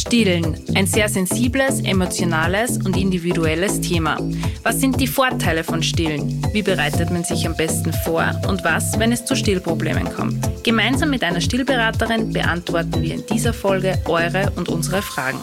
Stillen, ein sehr sensibles, emotionales und individuelles Thema. Was sind die Vorteile von Stillen? Wie bereitet man sich am besten vor? Und was, wenn es zu Stillproblemen kommt? Gemeinsam mit einer Stillberaterin beantworten wir in dieser Folge eure und unsere Fragen.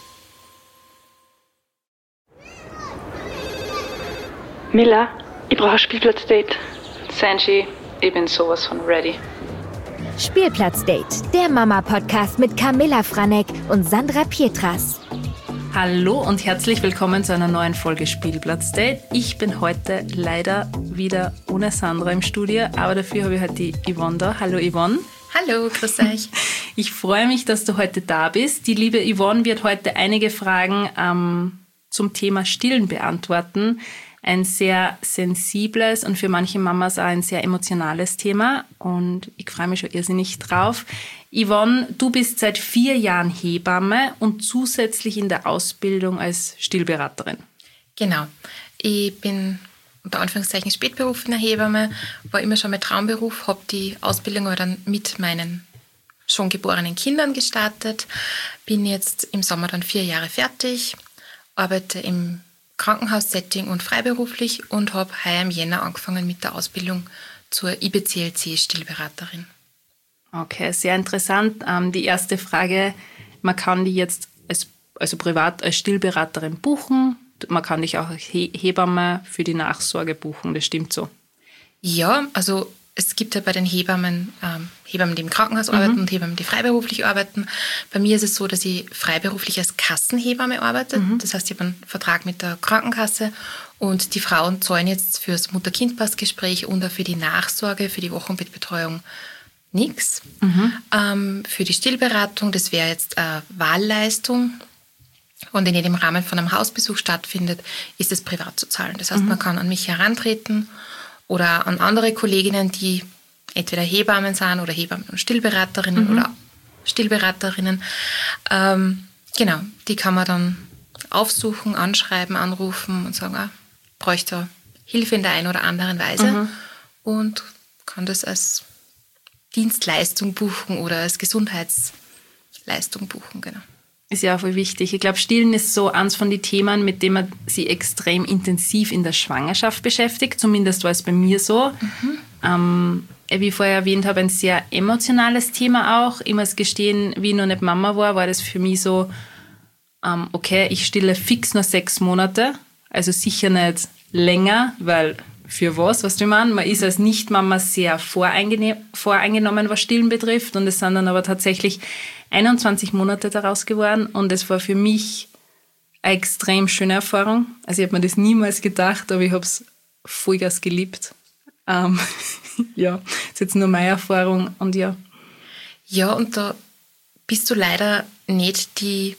Mila, ich brauche ein Spielplatzdate. Sanji, ich bin sowas von ready. Spielplatzdate, der Mama-Podcast mit Camilla Franek und Sandra Pietras. Hallo und herzlich willkommen zu einer neuen Folge Spielplatzdate. Ich bin heute leider wieder ohne Sandra im Studio, aber dafür habe ich heute die Yvonne da. Hallo Yvonne. Hallo, grüß euch. Ich freue mich, dass du heute da bist. Die liebe Yvonne wird heute einige Fragen zum Thema Stillen beantworten. Ein sehr sensibles und für manche Mamas auch ein sehr emotionales Thema und ich freue mich schon irrsinnig drauf. Yvonne, du bist seit 4 Jahren Hebamme und zusätzlich in der Ausbildung als Stillberaterin. Genau. Ich bin unter Anführungszeichen spätberufene Hebamme, war immer schon mein Traumberuf, habe die Ausbildung aber dann mit meinen schon geborenen Kindern gestartet, bin jetzt im Sommer dann 4 Jahre fertig, arbeite im Krankenhaussetting und freiberuflich und habe heuer im Jänner angefangen mit der Ausbildung zur IBCLC-Stillberaterin. Okay, sehr interessant. Die erste Frage, man kann die jetzt also privat als Stillberaterin buchen, man kann dich auch als Hebamme für die Nachsorge buchen, das stimmt so? Ja, also es gibt ja bei den Hebammen, Hebammen, die im Krankenhaus arbeiten und Hebammen, die freiberuflich arbeiten. Bei mir ist es so, dass ich freiberuflich als Kassenhebamme arbeite. Das heißt, ich habe einen Vertrag mit der Krankenkasse und die Frauen zahlen jetzt fürs Mutter-Kind-Pass-Gespräch und auch für die Nachsorge, für die Wochenbettbetreuung nichts. Für die Stillberatung, das wäre jetzt eine Wahlleistung und in jedem Rahmen von einem Hausbesuch stattfindet, ist es privat zu zahlen. Das heißt, man kann an mich herantreten oder an andere Kolleginnen, die entweder Hebammen sind oder Hebammen und Stillberaterinnen oder Stillberaterinnen. Genau, die kann man dann aufsuchen, anschreiben, anrufen und sagen, bräuchte Hilfe in der einen oder anderen Weise und kann das als Dienstleistung buchen oder als Gesundheitsleistung buchen, genau. Ist ja auch voll wichtig. Ich glaube, Stillen ist so eins von den Themen, mit dem man sich extrem intensiv in der Schwangerschaft beschäftigt. Zumindest war es bei mir so. Wie ich vorher erwähnt habe, ein sehr emotionales Thema auch. Ich muss gestehen, wie ich noch nicht Mama war das für mich so, okay, ich stille fix nur 6 Monate. Also sicher nicht länger, weil für was du meinst? Man ist als Nicht-Mama sehr voreingenommen, was Stillen betrifft. Und es sind dann aber tatsächlich 21 Monate daraus geworden. Und es war für mich eine extrem schöne Erfahrung. Also ich habe mir das niemals gedacht, aber ich habe es vollgas geliebt. Ja, das ist jetzt nur meine Erfahrung. Und ja. Ja, und da bist du leider nicht die,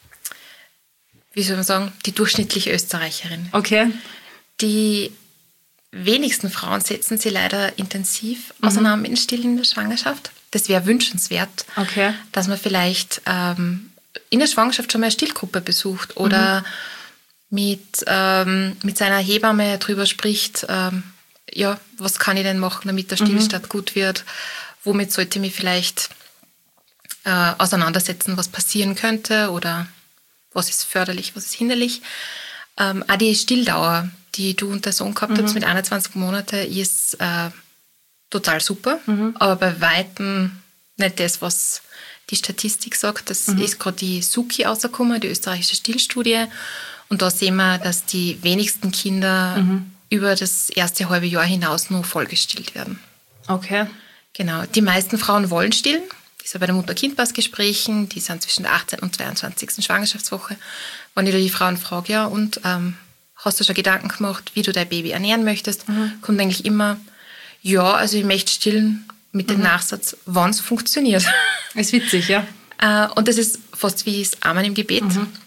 wie soll man sagen, die durchschnittliche Österreicherin. Okay. Die wenigsten Frauen setzen sich leider intensiv auseinander mit dem Stillen in der Schwangerschaft. Das wäre wünschenswert, dass man vielleicht in der Schwangerschaft schon mal eine Stillgruppe besucht oder mit seiner Hebamme darüber spricht, was kann ich denn machen, damit der Stillstand gut wird, womit sollte ich mich vielleicht auseinandersetzen, was passieren könnte oder was ist förderlich, was ist hinderlich. Auch die Stilldauer, die du und der Sohn gehabt habt mit 21 Monaten, ist total super, aber bei Weitem nicht das, was die Statistik sagt. Das ist gerade die SUKI rausgekommen, die österreichische Stillstudie. Und da sehen wir, dass die wenigsten Kinder über das erste halbe Jahr hinaus nur vollgestillt werden. Okay. Genau. Die meisten Frauen wollen stillen. Das ist ja bei den Mutter-Kind-Pass-Gesprächen, die sind zwischen der 18. und 22. Schwangerschaftswoche. Wenn ich da die Frauen frage, hast du schon Gedanken gemacht, wie du dein Baby ernähren möchtest, kommt eigentlich immer, ja, also ich möchte stillen mit dem Nachsatz, wann es funktioniert. Ist witzig, ja. Und das ist fast wie das Amen im Gebet,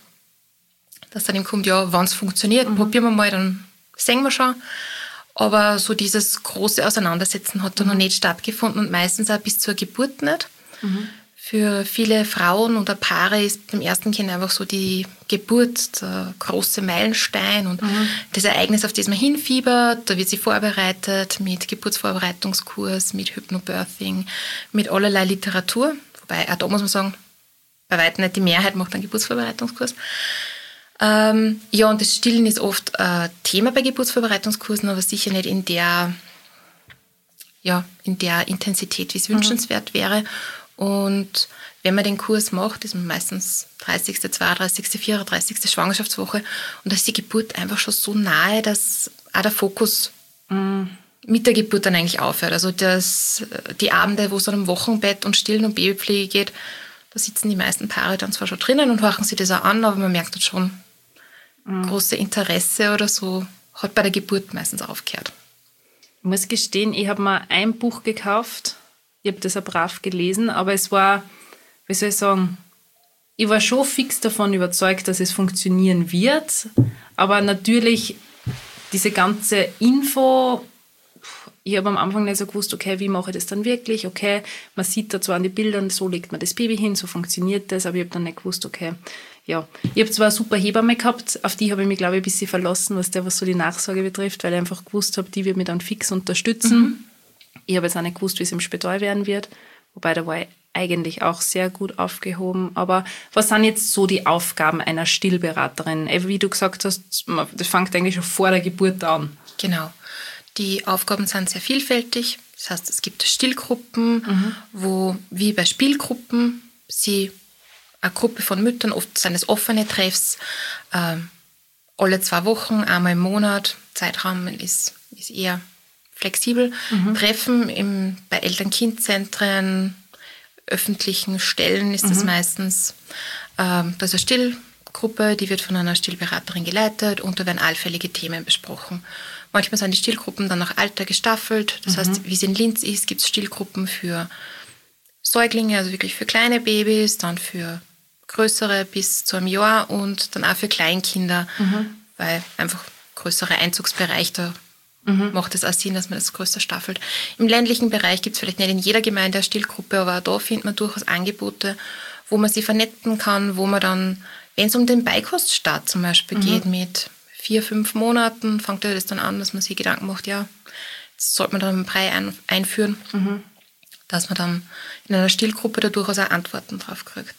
dass dann eben kommt, ja, wann es funktioniert, probieren wir mal, dann sehen wir schon. Aber so dieses große Auseinandersetzen hat da noch nicht stattgefunden und meistens auch bis zur Geburt nicht. Für viele Frauen oder Paare ist beim ersten Kind einfach so die Geburt der große Meilenstein und das Ereignis, auf das man hinfiebert. Da wird sie vorbereitet mit Geburtsvorbereitungskurs, mit Hypnobirthing, mit allerlei Literatur. Wobei, auch da muss man sagen, bei weitem nicht die Mehrheit macht einen Geburtsvorbereitungskurs. Ja, und das Stillen ist oft Thema bei Geburtsvorbereitungskursen, aber sicher nicht in der Intensität, wie es wünschenswert wäre. Und wenn man den Kurs macht, ist man meistens 30., 32., 34. Schwangerschaftswoche und da ist die Geburt einfach schon so nahe, dass auch der Fokus mit der Geburt dann eigentlich aufhört. Also die Abende, wo es dann um Wochenbett und Stillen und Babypflege geht, da sitzen die meisten Paare dann zwar schon drinnen und horchen sich das auch an, aber man merkt dann schon, große Interesse oder so hat bei der Geburt meistens aufgehört. Ich muss gestehen, ich habe mir ein Buch gekauft, ich habe das auch brav gelesen, aber es war, wie soll ich sagen, ich war schon fix davon überzeugt, dass es funktionieren wird, aber natürlich diese ganze Info, ich habe am Anfang nicht so gewusst, okay, wie mache ich das dann wirklich, okay, man sieht da zwar an den Bildern, so legt man das Baby hin, so funktioniert das, aber ich habe dann nicht gewusst, okay, ja. Ich habe zwar eine super Hebamme gehabt, auf die habe ich mich, glaube ich, ein bisschen verlassen, was so die Nachsorge betrifft, weil ich einfach gewusst habe, die wird mich dann fix unterstützen. Ich habe jetzt auch nicht gewusst, wie es im Spital werden wird, wobei da war ich eigentlich auch sehr gut aufgehoben. Aber was sind jetzt so die Aufgaben einer Stillberaterin? Wie du gesagt hast, das fängt eigentlich schon vor der Geburt an. Genau. Die Aufgaben sind sehr vielfältig. Das heißt, es gibt Stillgruppen, wo, wie bei Spielgruppen, eine Gruppe von Müttern, oft sind es offene Treffs, alle 2 Wochen, einmal im Monat, Zeitraum ist eher flexibel, Treffen bei Eltern-Kind-Zentren, öffentlichen Stellen ist das meistens. Da ist eine Stillgruppe, die wird von einer Stillberaterin geleitet und da werden allfällige Themen besprochen. Manchmal sind die Stillgruppen dann nach Alter gestaffelt. Das heißt, wie es in Linz ist, gibt es Stillgruppen für Säuglinge, also wirklich für kleine Babys, dann für größere bis zu einem Jahr und dann auch für Kleinkinder, weil einfach größere Einzugsbereich, da macht es auch Sinn, dass man das größer staffelt. Im ländlichen Bereich gibt es vielleicht nicht in jeder Gemeinde eine Stillgruppe, aber auch da findet man durchaus Angebote, wo man sich vernetzen kann, wo man dann, wenn es um den Beikoststart zum Beispiel geht, mit 4, 5 Monaten, fängt ja das dann an, dass man sich Gedanken macht, ja, jetzt sollte man dann einen Brei einführen, dass man dann in einer Stillgruppe da durchaus auch Antworten drauf kriegt.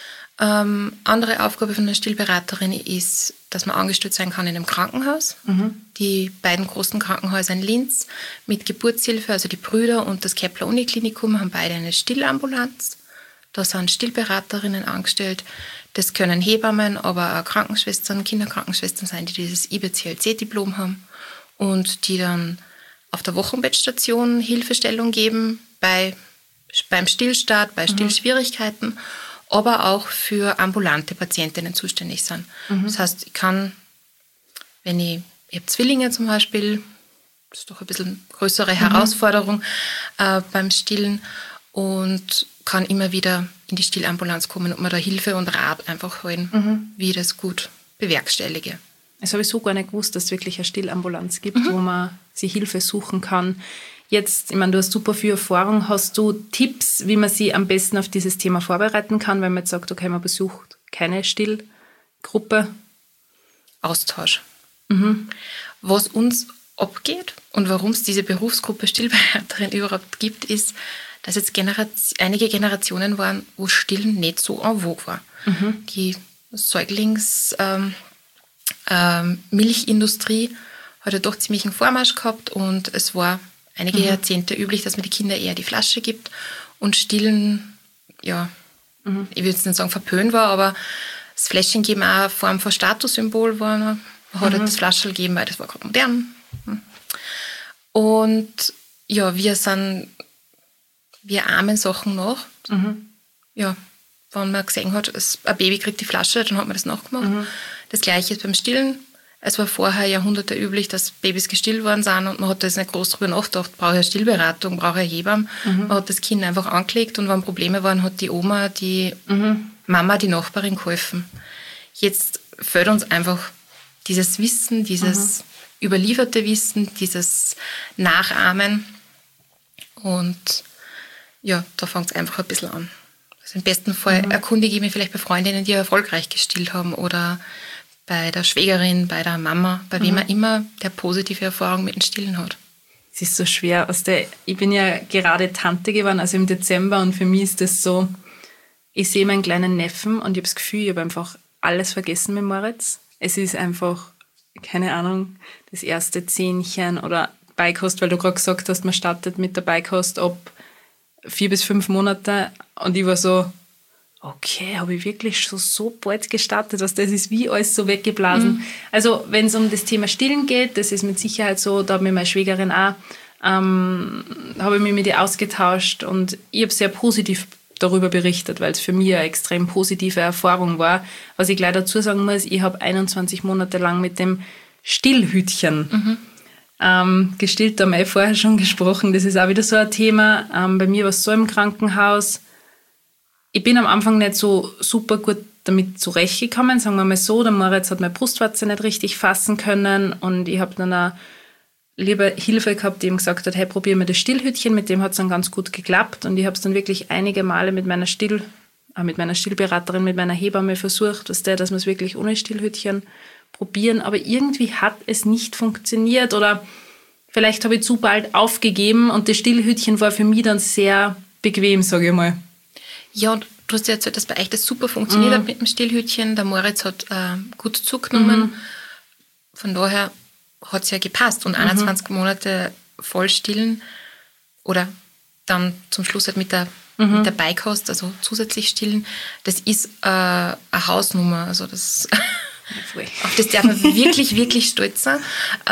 Andere Aufgabe von einer Stillberaterin ist, dass man angestellt sein kann in einem Krankenhaus. Die beiden großen Krankenhäuser in Linz mit Geburtshilfe, also die Brüder und das Kepler-Uniklinikum, haben beide eine Stillambulanz. Da sind Stillberaterinnen angestellt. Das können Hebammen, aber auch Krankenschwestern, Kinderkrankenschwestern sein, die dieses IBCLC-Diplom haben und die dann auf der Wochenbettstation Hilfestellung geben beim Stillstart, bei Stillschwierigkeiten, aber auch für ambulante Patientinnen zuständig sind. Das heißt, ich kann, wenn ich habe Zwillinge zum Beispiel, das ist doch ein bisschen größere Herausforderung beim Stillen und kann immer wieder in die Stillambulanz kommen und mir da Hilfe und Rat einfach holen, wie ich das gut bewerkstellige. Das habe ich so gar nicht gewusst, dass es wirklich eine Stillambulanz gibt, wo man sich Hilfe suchen kann. Jetzt, ich meine, du hast super viel Erfahrung. Hast du Tipps, wie man sich am besten auf dieses Thema vorbereiten kann, wenn man jetzt sagt, okay, man besucht keine Stillgruppe? Austausch. Was uns abgeht und warum es diese Berufsgruppe Stillberaterin überhaupt gibt, ist, dass jetzt einige Generationen waren, wo Stillen nicht so en vogue war. Die Milchindustrie hat ja doch ziemlich einen Vormarsch gehabt und es war einige Jahrzehnte üblich, dass man die Kinder eher die Flasche gibt und Stillen, ja, ich würde jetzt nicht sagen verpönt war, aber das Fläschchen geben auch eine Form von Statussymbol war. Man hat halt das Flaschel gegeben, weil das war gerade modern. Und ja, wir ahmen Sachen nach. Ja, wenn man gesehen hat, ein Baby kriegt die Flasche, dann hat man das nachgemacht. Das Gleiche ist beim Stillen. Es war vorher Jahrhunderte üblich, dass Babys gestillt worden sind und man hat das nicht groß drüber nachgedacht, brauche ich eine Stillberatung, brauche ich eine Hebamme. Man hat das Kind einfach angelegt und wenn Probleme waren, hat die Oma, die Mama, die Nachbarin geholfen. Jetzt fehlt uns einfach dieses Wissen, dieses überlieferte Wissen, dieses Nachahmen und ja, da fängt es einfach ein bisschen an. Also im besten Fall erkundige ich mich vielleicht bei Freundinnen, die erfolgreich gestillt haben oder bei der Schwägerin, bei der Mama, bei wem auch immer, der positive Erfahrung mit dem Stillen hat. Es ist so schwer. Ich bin ja gerade Tante geworden, also im Dezember, und für mich ist das so, ich sehe meinen kleinen Neffen und ich habe das Gefühl, ich habe einfach alles vergessen mit Moritz. Es ist einfach, keine Ahnung, das erste Zähnchen oder Beikost, weil du gerade gesagt hast, man startet mit der Beikost ab 4 bis 5 Monate und ich war so, okay, habe ich wirklich schon so bald gestartet, das ist wie alles so weggeblasen. Also wenn es um das Thema Stillen geht, das ist mit Sicherheit so, da hat mir meine Schwägerin auch, habe ich mich mit ihr ausgetauscht und ich habe sehr positiv darüber berichtet, weil es für mich eine extrem positive Erfahrung war. Was ich gleich dazu sagen muss, ich habe 21 Monate lang mit dem Stillhütchen gestillt, da haben wir vorher schon gesprochen, das ist auch wieder so ein Thema. Bei mir war es so im Krankenhaus, ich bin am Anfang nicht so super gut damit zurechtgekommen, sagen wir mal so. Der Moritz hat meine Brustwarze nicht richtig fassen können und ich habe dann auch lieber Hilfe gehabt, die ihm gesagt hat, hey, probier mal das Stillhütchen, mit dem hat es dann ganz gut geklappt und ich habe es dann wirklich einige Male mit meiner Stillberaterin, mit meiner Hebamme versucht, dass wir es wirklich ohne Stillhütchen probieren, aber irgendwie hat es nicht funktioniert oder vielleicht habe ich zu bald aufgegeben und das Stillhütchen war für mich dann sehr bequem, sage ich mal. Ja, und du hast ja erzählt, dass bei euch das super funktioniert hat mit dem Stillhütchen. Der Moritz hat gut zugenommen. Von daher hat es ja gepasst. Und 21 Monate voll stillen oder dann zum Schluss halt mit der Beikost, also zusätzlich stillen, das ist eine Hausnummer. Also das, auf das darf man wirklich, wirklich stolz sein.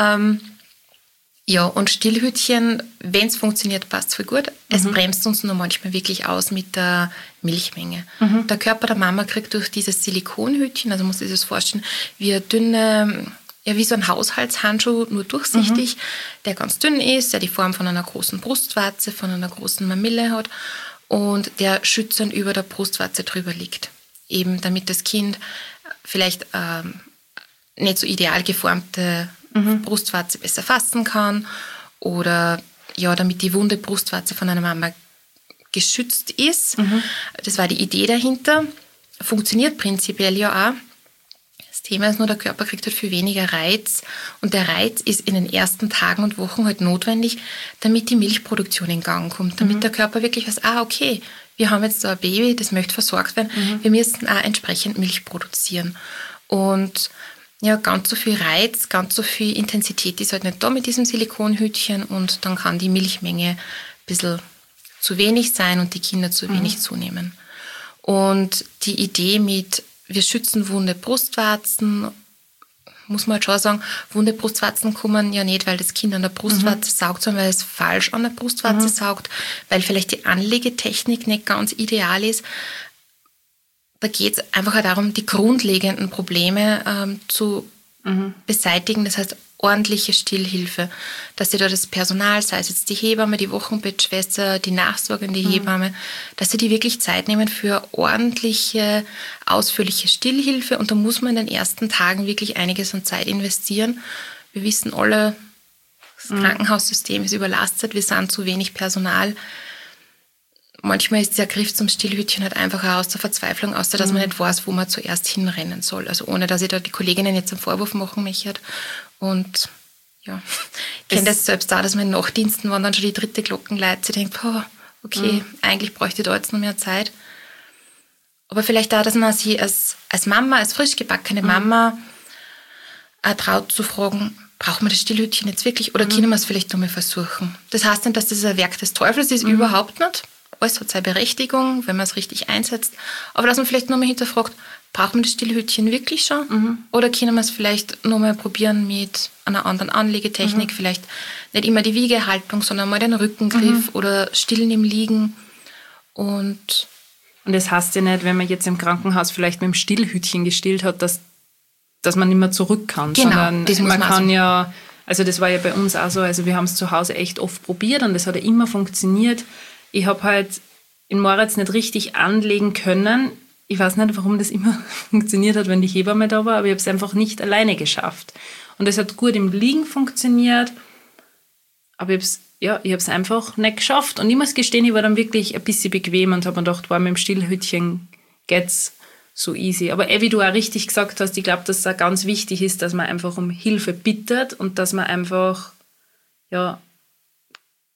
Ja, und Stillhütchen, wenn es funktioniert, passt voll gut. Es bremst uns nur manchmal wirklich aus mit der Milchmenge. Der Körper der Mama kriegt durch dieses Silikonhütchen, also muss ich das vorstellen, wie eine dünne, ja, wie so ein Haushaltshandschuh, nur durchsichtig, der ganz dünn ist, der die Form von einer großen Brustwarze, von einer großen Mamille hat und der schützend über der Brustwarze drüber liegt. Eben damit das Kind vielleicht nicht so ideal geformte Brustwarze besser fassen kann oder ja, damit die wunde Brustwarze von einer Mama geschützt ist. Das war die Idee dahinter. Funktioniert prinzipiell ja auch. Das Thema ist nur, der Körper kriegt halt viel weniger Reiz und der Reiz ist in den ersten Tagen und Wochen halt notwendig, damit die Milchproduktion in Gang kommt, damit der Körper wirklich weiß, okay, wir haben jetzt so ein Baby, das möchte versorgt werden, wir müssen auch entsprechend Milch produzieren. Und ja, ganz so viel Reiz, ganz so viel Intensität ist halt nicht da mit diesem Silikonhütchen und dann kann die Milchmenge ein bisschen zu wenig sein und die Kinder zu wenig zunehmen. Und die Idee mit, wir schützen wunde Brustwarzen, muss man halt schon sagen, wunde Brustwarzen kommen ja nicht, weil das Kind an der Brustwarze saugt, sondern weil es falsch an der Brustwarze saugt, weil vielleicht die Anlegetechnik nicht ganz ideal ist. Da geht es einfach auch darum, die grundlegenden Probleme zu beseitigen. Das heißt, ordentliche Stillhilfe, dass sie da das Personal, sei es jetzt die Hebamme, die Wochenbettschwester, die nachsorgende Hebamme, dass sie die wirklich Zeit nehmen für ordentliche, ausführliche Stillhilfe. Und da muss man in den ersten Tagen wirklich einiges an Zeit investieren. Wir wissen alle, das Krankenhaussystem ist überlastet, wir sind zu wenig Personal. Manchmal ist der Griff zum Stillhütchen halt einfach auch aus der Verzweiflung, außer dass man nicht weiß, wo man zuerst hinrennen soll. Also ohne, dass ich da die Kolleginnen jetzt einen Vorwurf machen möchte. Und ja, ich kenne das selbst auch, dass man in Nachtdiensten, wenn dann schon die 3. Glocken läutet, sie denkt, okay, eigentlich bräuchte ich da jetzt noch mehr Zeit. Aber vielleicht auch, dass man sich als Mama, als frisch gebackene Mama auch traut zu fragen, braucht man das Stillhütchen jetzt wirklich oder können wir es vielleicht noch mal versuchen? Das heißt nicht, dass das ein Werk des Teufels ist, überhaupt nicht. Alles hat seine Berechtigung, wenn man es richtig einsetzt. Aber dass man vielleicht nochmal hinterfragt, braucht man das Stillhütchen wirklich schon? Oder können wir es vielleicht nochmal probieren mit einer anderen Anlegetechnik? Vielleicht nicht immer die Wiegehaltung, sondern mal den Rückengriff oder Stillen im Liegen. Und das heißt ja nicht, wenn man jetzt im Krankenhaus vielleicht mit dem Stillhütchen gestillt hat, dass man nicht mehr zurück kann. Genau, sondern das muss man kann ja, also das war ja bei uns auch so, also wir haben es zu Hause echt oft probiert und das hat ja immer funktioniert. Ich habe halt in Moritz nicht richtig anlegen können. Ich weiß nicht, warum das immer funktioniert hat, wenn die Hebamme da war, aber ich habe es einfach nicht alleine geschafft. Und es hat gut im Liegen funktioniert, aber ich habe es einfach nicht geschafft. Und ich muss gestehen, ich war dann wirklich ein bisschen bequem und habe mir gedacht, mit dem Stillhütchen geht's so easy. Aber wie du auch richtig gesagt hast, ich glaube, dass es auch ganz wichtig ist, dass man einfach um Hilfe bittet und dass man einfach,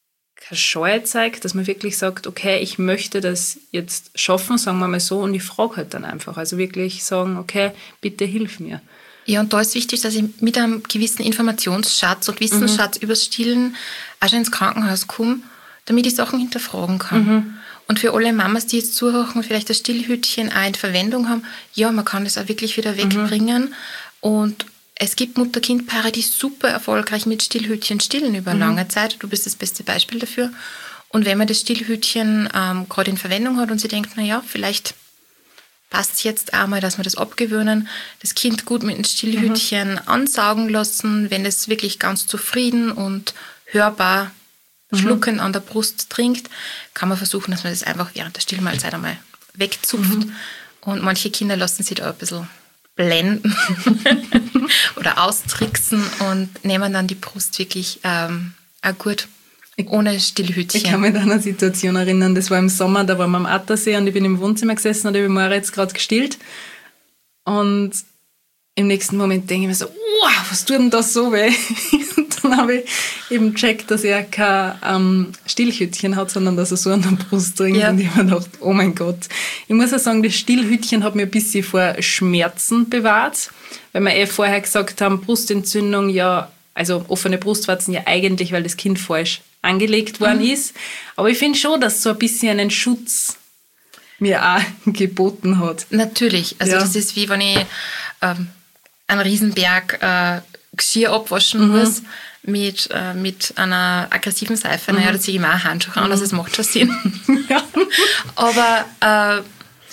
keine Scheu zeigt, dass man wirklich sagt, okay, ich möchte das jetzt schaffen, sagen wir mal so, und ich frage halt dann einfach. Also wirklich sagen, okay, bitte hilf mir. Ja, und da ist wichtig, dass ich mit einem gewissen Informationsschatz und Wissensschatz übers Stillen auch schon ins Krankenhaus komme, damit ich Sachen hinterfragen kann. Und für alle Mamas, die jetzt zuhören und vielleicht das Stillhütchen auch in Verwendung haben, ja, man kann das auch wirklich wieder wegbringen. Und es gibt Mutter-Kind-Paare, die super erfolgreich mit Stillhütchen stillen über lange Zeit. Du bist das beste Beispiel dafür. Und wenn man das Stillhütchen gerade in Verwendung hat und sie denkt, naja, vielleicht passt es jetzt einmal, dass wir das abgewöhnen, das Kind gut mit dem Stillhütchen ansaugen lassen, wenn es wirklich ganz zufrieden und hörbar schluckend an der Brust trinkt, kann man versuchen, dass man das einfach während der Stillmahlzeit einmal wegzupft. Und manche Kinder lassen sich da ein bisschen blenden oder austricksen und nehmen dann die Brust wirklich auch gut ohne Stillhütchen. Ich kann mich an eine Situation erinnern, das war im Sommer, da waren wir am Attersee und ich bin im Wohnzimmer gesessen und ich habe Moritz gerade gestillt. Und im nächsten Moment denke ich mir so, wow, was tut denn das so weh? Und dann habe ich eben gecheckt, dass er kein Stillhütchen hat, sondern dass er so an der Brust trinkt. Ja. Und ich habe mir gedacht, oh mein Gott. Ich muss auch sagen, das Stillhütchen hat mir ein bisschen vor Schmerzen bewahrt, weil wir vorher gesagt haben, Brustentzündung, ja, also offene Brustwarzen ja eigentlich, weil das Kind falsch angelegt worden ist. Aber ich finde schon, dass so ein bisschen einen Schutz mir auch geboten hat. Natürlich. Also das ist wie wenn ich einen Riesenberg Geschirr abwaschen muss mit einer aggressiven Seife. Naja, da ziehe ich mir auch Handschuhe an, also es macht schon Sinn. Ja. Aber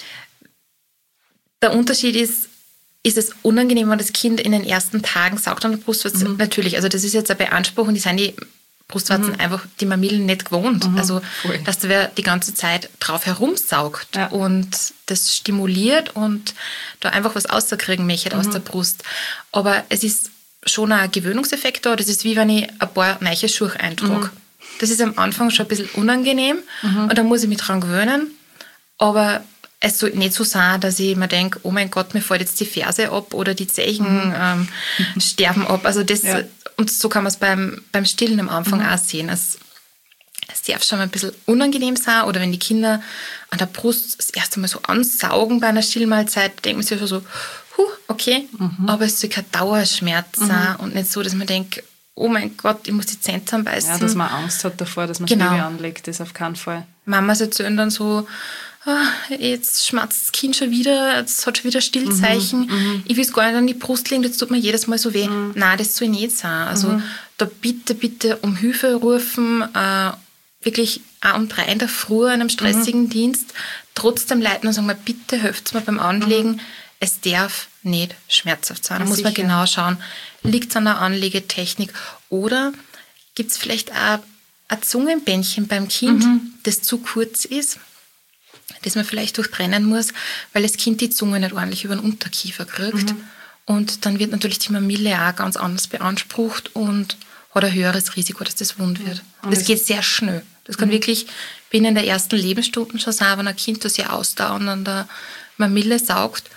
der Unterschied ist es unangenehm, wenn das Kind in den ersten Tagen saugt an der Brustwarze? Natürlich, also das ist jetzt eine Beanspruchung, die sind die Brustwarzen einfach die Mamillen nicht gewohnt. Also, dass der die ganze Zeit drauf herumsaugt und das stimuliert und da einfach was rauskriegen möchte aus der Brust. Aber es ist schon ein Gewöhnungseffekt da. Das ist wie wenn ich ein paar neue Schuhe eintrage. Das ist am Anfang schon ein bisschen unangenehm und da muss ich mich dran gewöhnen. Aber es soll nicht so sein, dass ich mir denke, oh mein Gott, mir fällt jetzt die Ferse ab oder die Zehen sterben ab. Also das, und so kann man es beim Stillen am Anfang auch sehen. Es darf schon mal ein bisschen unangenehm sein oder wenn die Kinder an der Brust das erste Mal so ansaugen bei einer Stillmahlzeit, denkt man sich schon so, okay, aber es soll kein Dauerschmerz sein und nicht so, dass man denkt, oh mein Gott, ich muss die Zähne zusammenbeißen. Ja, dass man Angst hat davor, dass man das Baby anlegt, das auf keinen Fall. Mamas erzählen dann so, jetzt schmatzt das Kind schon wieder, es hat schon wieder Stillzeichen, ich will es gar nicht an die Brust legen, das tut mir jedes Mal so weh. Nein, das soll nicht sein. Also da bitte um Hilfe rufen, wirklich auch um 3 in der Früh an einem stressigen Dienst, trotzdem leiten und sagen, bitte helft mir beim Anlegen, es darf nicht schmerzhaft sein. Da muss man genau schauen, liegt es an der Anlegetechnik oder gibt es vielleicht auch ein Zungenbändchen beim Kind, das zu kurz ist, das man vielleicht durchtrennen muss, weil das Kind die Zunge nicht ordentlich über den Unterkiefer kriegt. Und dann wird natürlich die Mamille auch ganz anders beansprucht und hat ein höheres Risiko, dass das wund wird. Das geht sehr schnell. Das kann wirklich binnen der ersten Lebensstunden schon sein, wenn ein Kind das sehr ausdauernd an der Mamille saugt.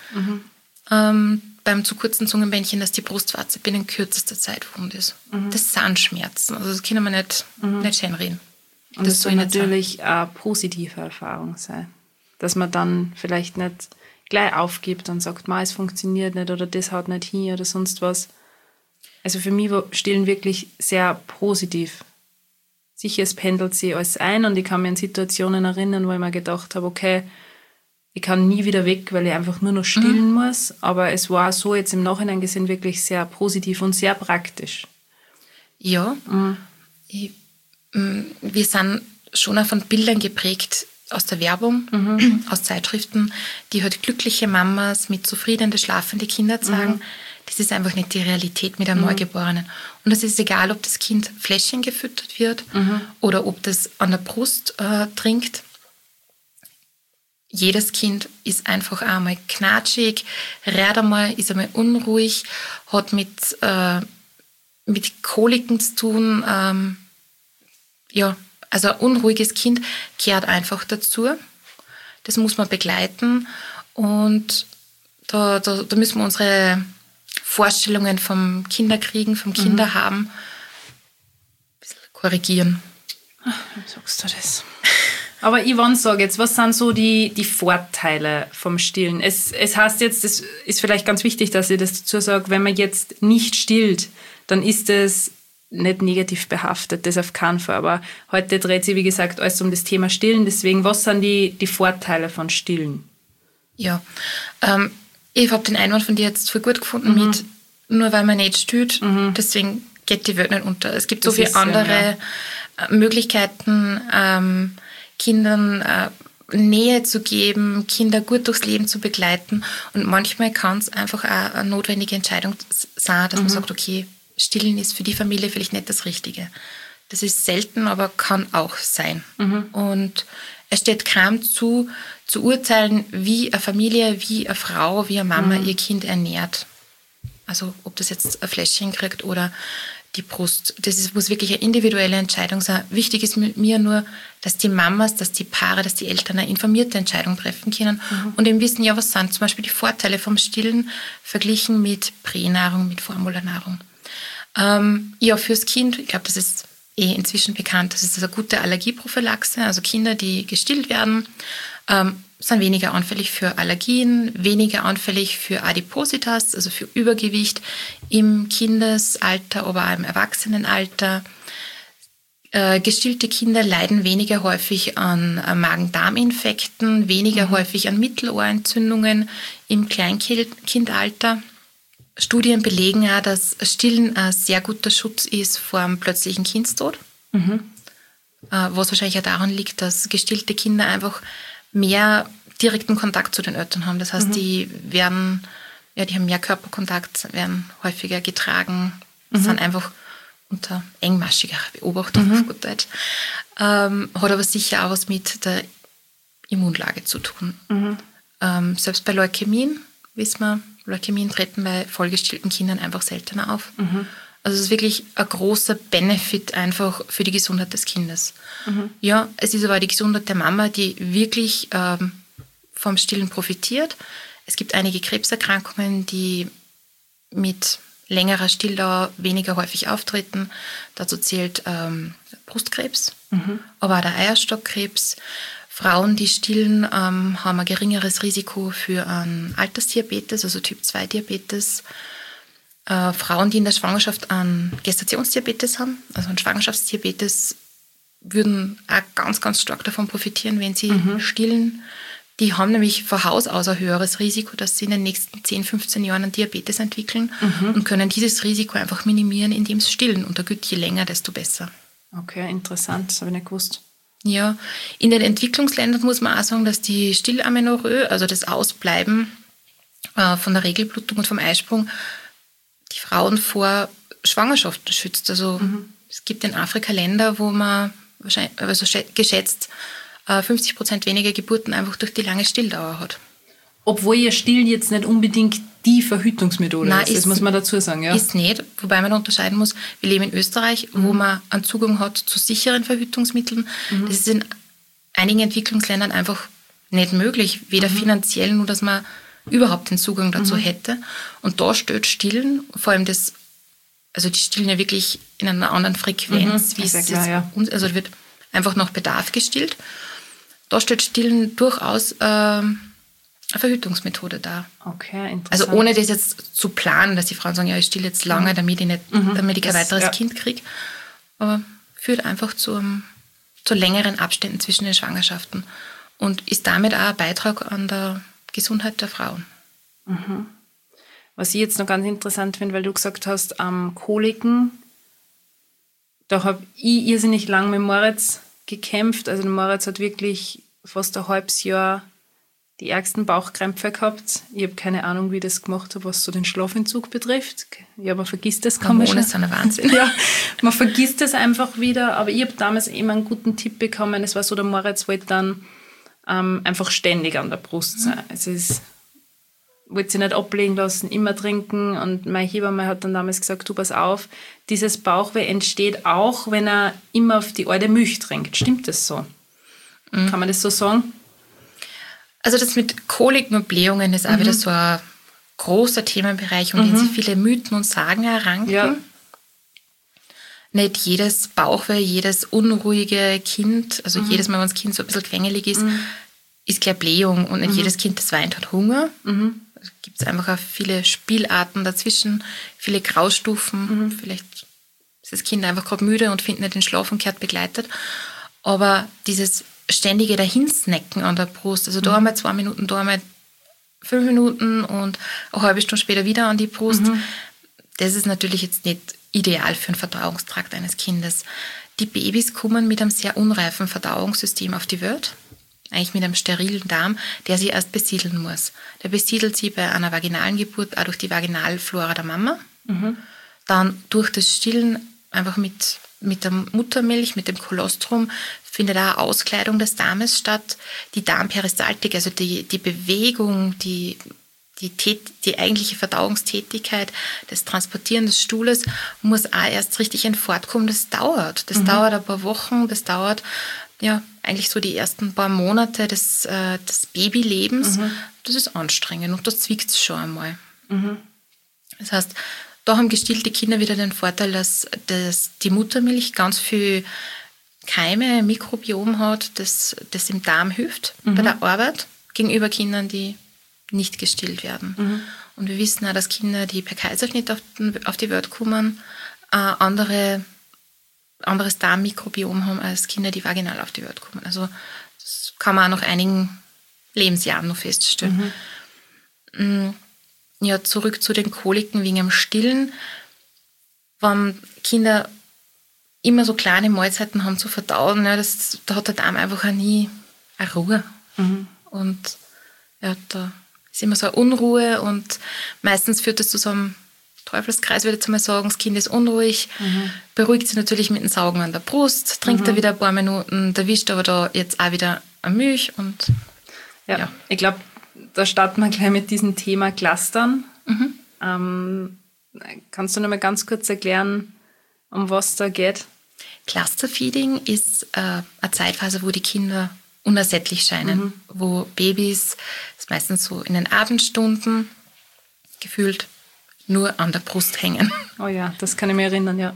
Beim zu kurzen Zungenbändchen, dass die Brustwarze binnen kürzester Zeit wund ist. Das sind Schmerzen. Also das können wir nicht schön reden. Und das soll natürlich eine positive Erfahrung sein. Dass man dann vielleicht nicht gleich aufgibt und sagt, es funktioniert nicht oder das haut nicht hin oder sonst was. Also für mich war Stillen wirklich sehr positiv. Sicher, es pendelt sich alles ein und ich kann mich an Situationen erinnern, wo ich mir gedacht habe, okay, ich kann nie wieder weg, weil ich einfach nur noch stillen muss. Aber es war so jetzt im Nachhinein gesehen wirklich sehr positiv und sehr praktisch. Ja, wir sind schon auch von Bildern geprägt aus der Werbung, aus Zeitschriften, die halt glückliche Mamas mit zufriedene, schlafende Kinder zeigen. Das ist einfach nicht die Realität mit einem Neugeborenen. Und es ist egal, ob das Kind Fläschchen gefüttert wird oder ob das an der Brust trinkt. Jedes Kind ist einfach einmal knatschig, rät einmal, ist einmal unruhig, hat mit Koliken zu tun. Also ein unruhiges Kind gehört einfach dazu. Das muss man begleiten. Und da müssen wir unsere Vorstellungen vom Kinderkriegen, vom Kinderhaben ein bisschen korrigieren. Wie sagst du das? Aber Yvonne, sag jetzt, was sind so die Vorteile vom Stillen? Es heißt jetzt, das ist vielleicht ganz wichtig, dass ich das dazu sage, wenn man jetzt nicht stillt, dann ist es nicht negativ behaftet, das auf keinen Fall. Aber heute dreht sich, wie gesagt, alles um das Thema Stillen. Deswegen, was sind die Vorteile von Stillen? Ja, ich habe den Einwand von dir jetzt voll gut gefunden mit, nur weil man nicht stillt, deswegen geht die Welt nicht unter. Es gibt so viele andere Möglichkeiten, Kindern Nähe zu geben, Kinder gut durchs Leben zu begleiten. Und manchmal kann es einfach auch eine notwendige Entscheidung sein, dass man sagt, okay, Stillen ist für die Familie vielleicht nicht das Richtige. Das ist selten, aber kann auch sein. Und es steht keinem zu urteilen, wie eine Familie, wie eine Frau, wie eine Mama ihr Kind ernährt. Also ob das jetzt ein Fläschchen kriegt oder die Brust. Das muss wirklich eine individuelle Entscheidung sein. Wichtig ist mir nur, dass die Mamas, dass die Paare, dass die Eltern eine informierte Entscheidung treffen können und eben wissen, ja, was sind zum Beispiel die Vorteile vom Stillen verglichen mit Pränahrung, mit Formularnahrung. Ja, fürs Kind, ich glaube, das ist inzwischen bekannt, das ist eine gute Allergieprophylaxe. Also Kinder, die gestillt werden, sind weniger anfällig für Allergien, weniger anfällig für Adipositas, also für Übergewicht im Kindesalter, aber auch im Erwachsenenalter. Gestillte Kinder leiden weniger häufig an Magen-Darm-Infekten, weniger häufig an Mittelohrentzündungen im Kleinkindalter. Studien belegen auch, dass Stillen ein sehr guter Schutz ist vor einem plötzlichen Kindstod. Was wahrscheinlich auch daran liegt, dass gestillte Kinder einfach mehr direkten Kontakt zu den Eltern haben. Das heißt, die haben mehr Körperkontakt, werden häufiger getragen, sind einfach unter engmaschiger Beobachtung auf gut Deutsch. Hat aber sicher auch was mit der Immunlage zu tun. Selbst bei Leukämien, wissen wir, Leukämien treten bei vollgestillten Kindern einfach seltener auf. Also es ist wirklich ein großer Benefit einfach für die Gesundheit des Kindes. Ja, es ist aber die Gesundheit der Mama, die wirklich vom Stillen profitiert. Es gibt einige Krebserkrankungen, die mit längerer Stilldauer weniger häufig auftreten. Dazu zählt Brustkrebs, aber auch der Eierstockkrebs. Frauen, die stillen, haben ein geringeres Risiko für einen Altersdiabetes, also Typ-2-Diabetes. Frauen, die in der Schwangerschaft einen Gestationsdiabetes haben, also einen Schwangerschaftsdiabetes, würden auch ganz, ganz stark davon profitieren, wenn sie stillen. Die haben nämlich von Haus aus ein höheres Risiko, dass sie in den nächsten 10, 15 Jahren einen Diabetes entwickeln und können dieses Risiko einfach minimieren, indem sie stillen. Und da gilt, je länger, desto besser. Okay, interessant, das habe ich nicht gewusst. Ja, in den Entwicklungsländern muss man auch sagen, dass die Stillamenorrhoe, also das Ausbleiben von der Regelblutung und vom Eisprung, die Frauen vor Schwangerschaften schützt. Also es gibt in Afrika Länder, wo man wahrscheinlich, also geschätzt 50% weniger Geburten einfach durch die lange Stilldauer hat. Obwohl ja Stillen jetzt nicht unbedingt die Verhütungsmethode ist, das muss man dazu sagen. Ja. Ist nicht, wobei man unterscheiden muss, wir leben in Österreich, wo man einen Zugang hat zu sicheren Verhütungsmitteln. Das ist in einigen Entwicklungsländern einfach nicht möglich, weder finanziell, nur dass man überhaupt den Zugang dazu hätte. Und da stellt Stillen, vor allem das, also die stillen ja wirklich in einer anderen Frequenz, wie es ist, also wird einfach nach Bedarf gestillt. Da stellt Stillen durchaus eine Verhütungsmethode dar. Okay, interessant. Also ohne das jetzt zu planen, dass die Frauen sagen, ja, ich stille jetzt lange, damit ich kein weiteres Kind kriege. Aber führt einfach zu längeren Abständen zwischen den Schwangerschaften und ist damit auch ein Beitrag an der Gesundheit der Frauen. Was ich jetzt noch ganz interessant finde, weil du gesagt hast, Koliken, da habe ich irrsinnig lang mit Moritz gekämpft. Also der Moritz hat wirklich fast ein halbes Jahr die ärgsten Bauchkrämpfe gehabt. Ich habe keine Ahnung, wie ich das gemacht habe, was so den Schlafentzug betrifft. Ja, man vergisst das kaum. Hormone sind ein Wahnsinn. Ja, man vergisst das einfach wieder. Aber ich habe damals immer einen guten Tipp bekommen. Es war so, der Moritz wollte dann einfach ständig an der Brust sein. Wollte sich nicht ablegen lassen, immer trinken. Und meine Hebamme hat dann damals gesagt, du pass auf, dieses Bauchweh entsteht auch, wenn er immer auf die alte Milch trinkt. Stimmt das so? Kann man das so sagen? Also das mit Koliken und Blähungen ist auch wieder so ein großer Themenbereich, um den sich viele Mythen und Sagen erranken. Ja. nicht jedes Bauchweh, jedes unruhige Kind, also jedes Mal, wenn das Kind so ein bisschen quengelig ist, ist gleich Blähung und nicht jedes Kind, das weint, hat Hunger. Da gibt es einfach auch viele Spielarten dazwischen, viele Graustufen. Vielleicht ist das Kind einfach gerade müde und findet nicht den Schlaf und gehört begleitet. Aber dieses ständige Dahinsnacken an der Brust, also da einmal 2 Minuten, da einmal 5 Minuten und eine halbe Stunde später wieder an die Brust, das ist natürlich jetzt nicht ideal für den Verdauungstrakt eines Kindes. Die Babys kommen mit einem sehr unreifen Verdauungssystem auf die Welt, eigentlich mit einem sterilen Darm, der sie erst besiedeln muss. Der besiedelt sie bei einer vaginalen Geburt auch durch die Vaginalflora der Mama, dann durch das Stillen einfach mit der Muttermilch, mit dem Kolostrum, findet auch Auskleidung des Darmes statt. Die Darmperistaltik, also die Bewegung, die eigentliche Verdauungstätigkeit, das Transportieren des Stuhles, muss auch erst richtig in Fahrt kommen. Das dauert. Das dauert ein paar Wochen, das dauert ja eigentlich so die ersten paar Monate des Babylebens. Das ist anstrengend und das zwickt es schon einmal. Das heißt, da haben gestillte Kinder wieder den Vorteil, dass die Muttermilch ganz viel Keime, Mikrobiom hat, das im Darm hilft bei der Arbeit gegenüber Kindern, die nicht gestillt werden. Und wir wissen auch, dass Kinder, die per Kaiserschnitt auf die Welt kommen, anderes Darmmikrobiom haben als Kinder, die vaginal auf die Welt kommen. Also das kann man auch nach einigen Lebensjahren noch feststellen. Ja, zurück zu den Koliken wegen dem Stillen. Wenn Kinder immer so kleine Mahlzeiten haben zu verdauen, ja, da hat der Darm einfach auch nie eine Ruhe. Und ja, da ist immer so eine Unruhe und meistens führt das zu so einem Teufelskreis, würde ich jetzt mal sagen. Das Kind ist unruhig, beruhigt sich natürlich mit dem Saugen an der Brust, trinkt da wieder ein paar Minuten, erwischt aber da jetzt auch wieder eine Milch und ja. Ich glaube, da starten wir gleich mit diesem Thema Clustern. Kannst du noch mal ganz kurz erklären, um was da geht? Clusterfeeding ist eine Zeitphase, wo die Kinder unersättlich scheinen, wo Babys, das ist meistens so in den Abendstunden, gefühlt nur an der Brust hängen. Oh ja, das kann ich mir erinnern, ja.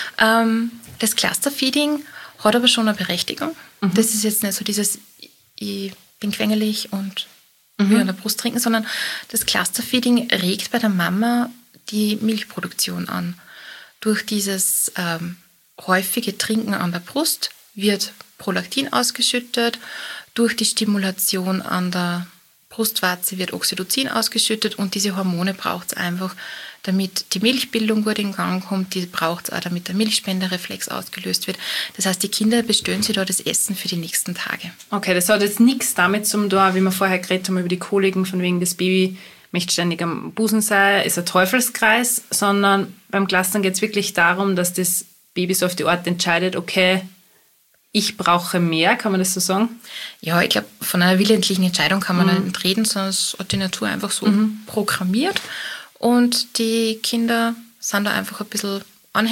Das Clusterfeeding hat aber schon eine Berechtigung. Das ist jetzt nicht so dieses, ich bin quengelig und will an der Brust trinken, sondern das Clusterfeeding regt bei der Mama die Milchproduktion an. Durch dieses häufige Trinken an der Brust wird Prolaktin ausgeschüttet, durch die Stimulation an der Brustwarze wird Oxytocin ausgeschüttet und diese Hormone braucht es einfach, damit die Milchbildung gut in Gang kommt, die braucht es auch, damit der Milchspendereflex ausgelöst wird. Das heißt, die Kinder bestellen sich da das Essen für die nächsten Tage. Okay, das hat jetzt nichts damit zu tun, wie wir vorher geredet haben über die Koliken, von wegen das Baby möchte ständig am Busen sein, ist ein Teufelskreis, sondern beim Clustern geht es wirklich darum, dass das Baby so auf die Art entscheidet, okay, ich brauche mehr, kann man das so sagen? Ja, ich glaube, von einer willentlichen Entscheidung kann man nicht reden, sondern es hat die Natur einfach so programmiert. Und die Kinder sind da einfach ein bisschen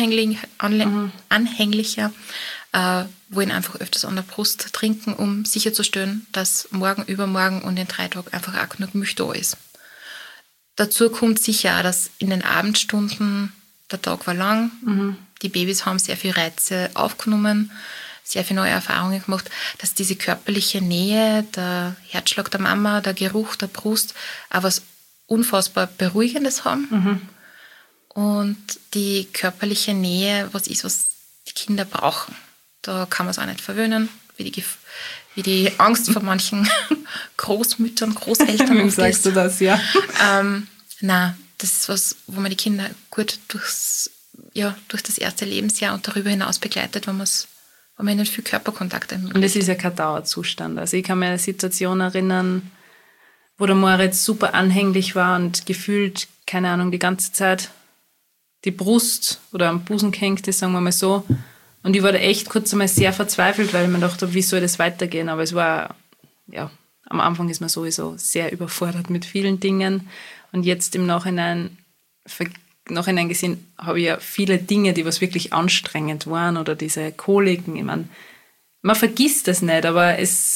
anhänglicher, wollen einfach öfters an der Brust trinken, um sicherzustellen, dass morgen, übermorgen und in 3 Tagen einfach auch genug Milch da ist. Dazu kommt sicher auch, dass in den Abendstunden der Tag war lang, die Babys haben sehr viele Reize aufgenommen, sehr viele neue Erfahrungen gemacht, dass diese körperliche Nähe, der Herzschlag der Mama, der Geruch der Brust auch was unfassbar Beruhigendes haben. Und die körperliche Nähe, was ist, was die Kinder brauchen. Da kann man es auch nicht verwöhnen, wie die Angst vor manchen Großmüttern, Großeltern. Wie sagst du das, ja? Nein, das ist was, wo man die Kinder gut durch das erste Lebensjahr und darüber hinaus begleitet, wenn man nicht viel Körperkontakt ermöglicht. Und das ist ja kein Dauerzustand. Also ich kann mir eine Situation erinnern, wo der Moritz super anhänglich war und gefühlt, keine Ahnung, die ganze Zeit die Brust oder am Busen gehängt ist, sagen wir mal so. Und ich war da echt kurz einmal sehr verzweifelt, weil ich mir dachte, wie soll das weitergehen? Aber es war, ja, am Anfang ist man sowieso sehr überfordert mit vielen Dingen. Und jetzt im Nachhinein gesehen, habe ich ja viele Dinge, die was wirklich anstrengend waren oder diese Koliken. Ich meine, man vergisst das nicht, aber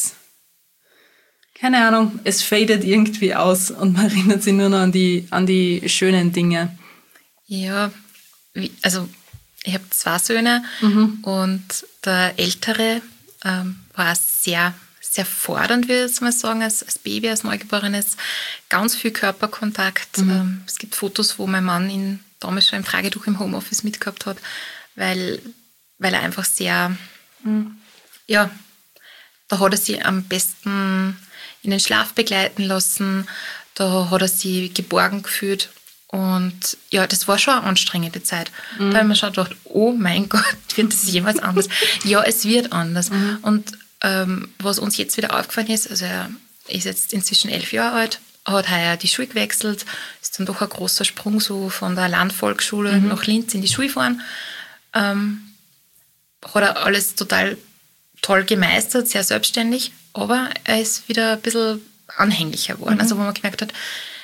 keine Ahnung, es fadet irgendwie aus und man erinnert sich nur noch an die schönen Dinge. Ja, also Ich habe 2 Söhne und der Ältere war sehr, sehr fordernd, würde ich jetzt mal sagen, als Baby, als Neugeborenes. Ganz viel Körperkontakt. Es gibt Fotos, wo mein Mann ihn damals schon im Tragetuch im Homeoffice mitgehabt hat, weil er einfach sehr, ja, da hat er sie am besten in den Schlaf begleiten lassen, da hat er sie geborgen gefühlt. Und ja, das war schon eine anstrengende Zeit. Da habe ich mir schon gedacht, oh mein Gott, wird das jemals anders? Ja, es wird anders. Und was uns jetzt wieder aufgefallen ist, also er ist jetzt inzwischen 11 Jahre alt, hat heuer die Schule gewechselt, ist dann doch ein großer Sprung so von der Landvolksschule nach Linz in die Schule gefahren. Hat er alles total toll gemeistert, sehr selbstständig, aber er ist wieder ein bisschen anhänglicher geworden. Also wo man gemerkt hat,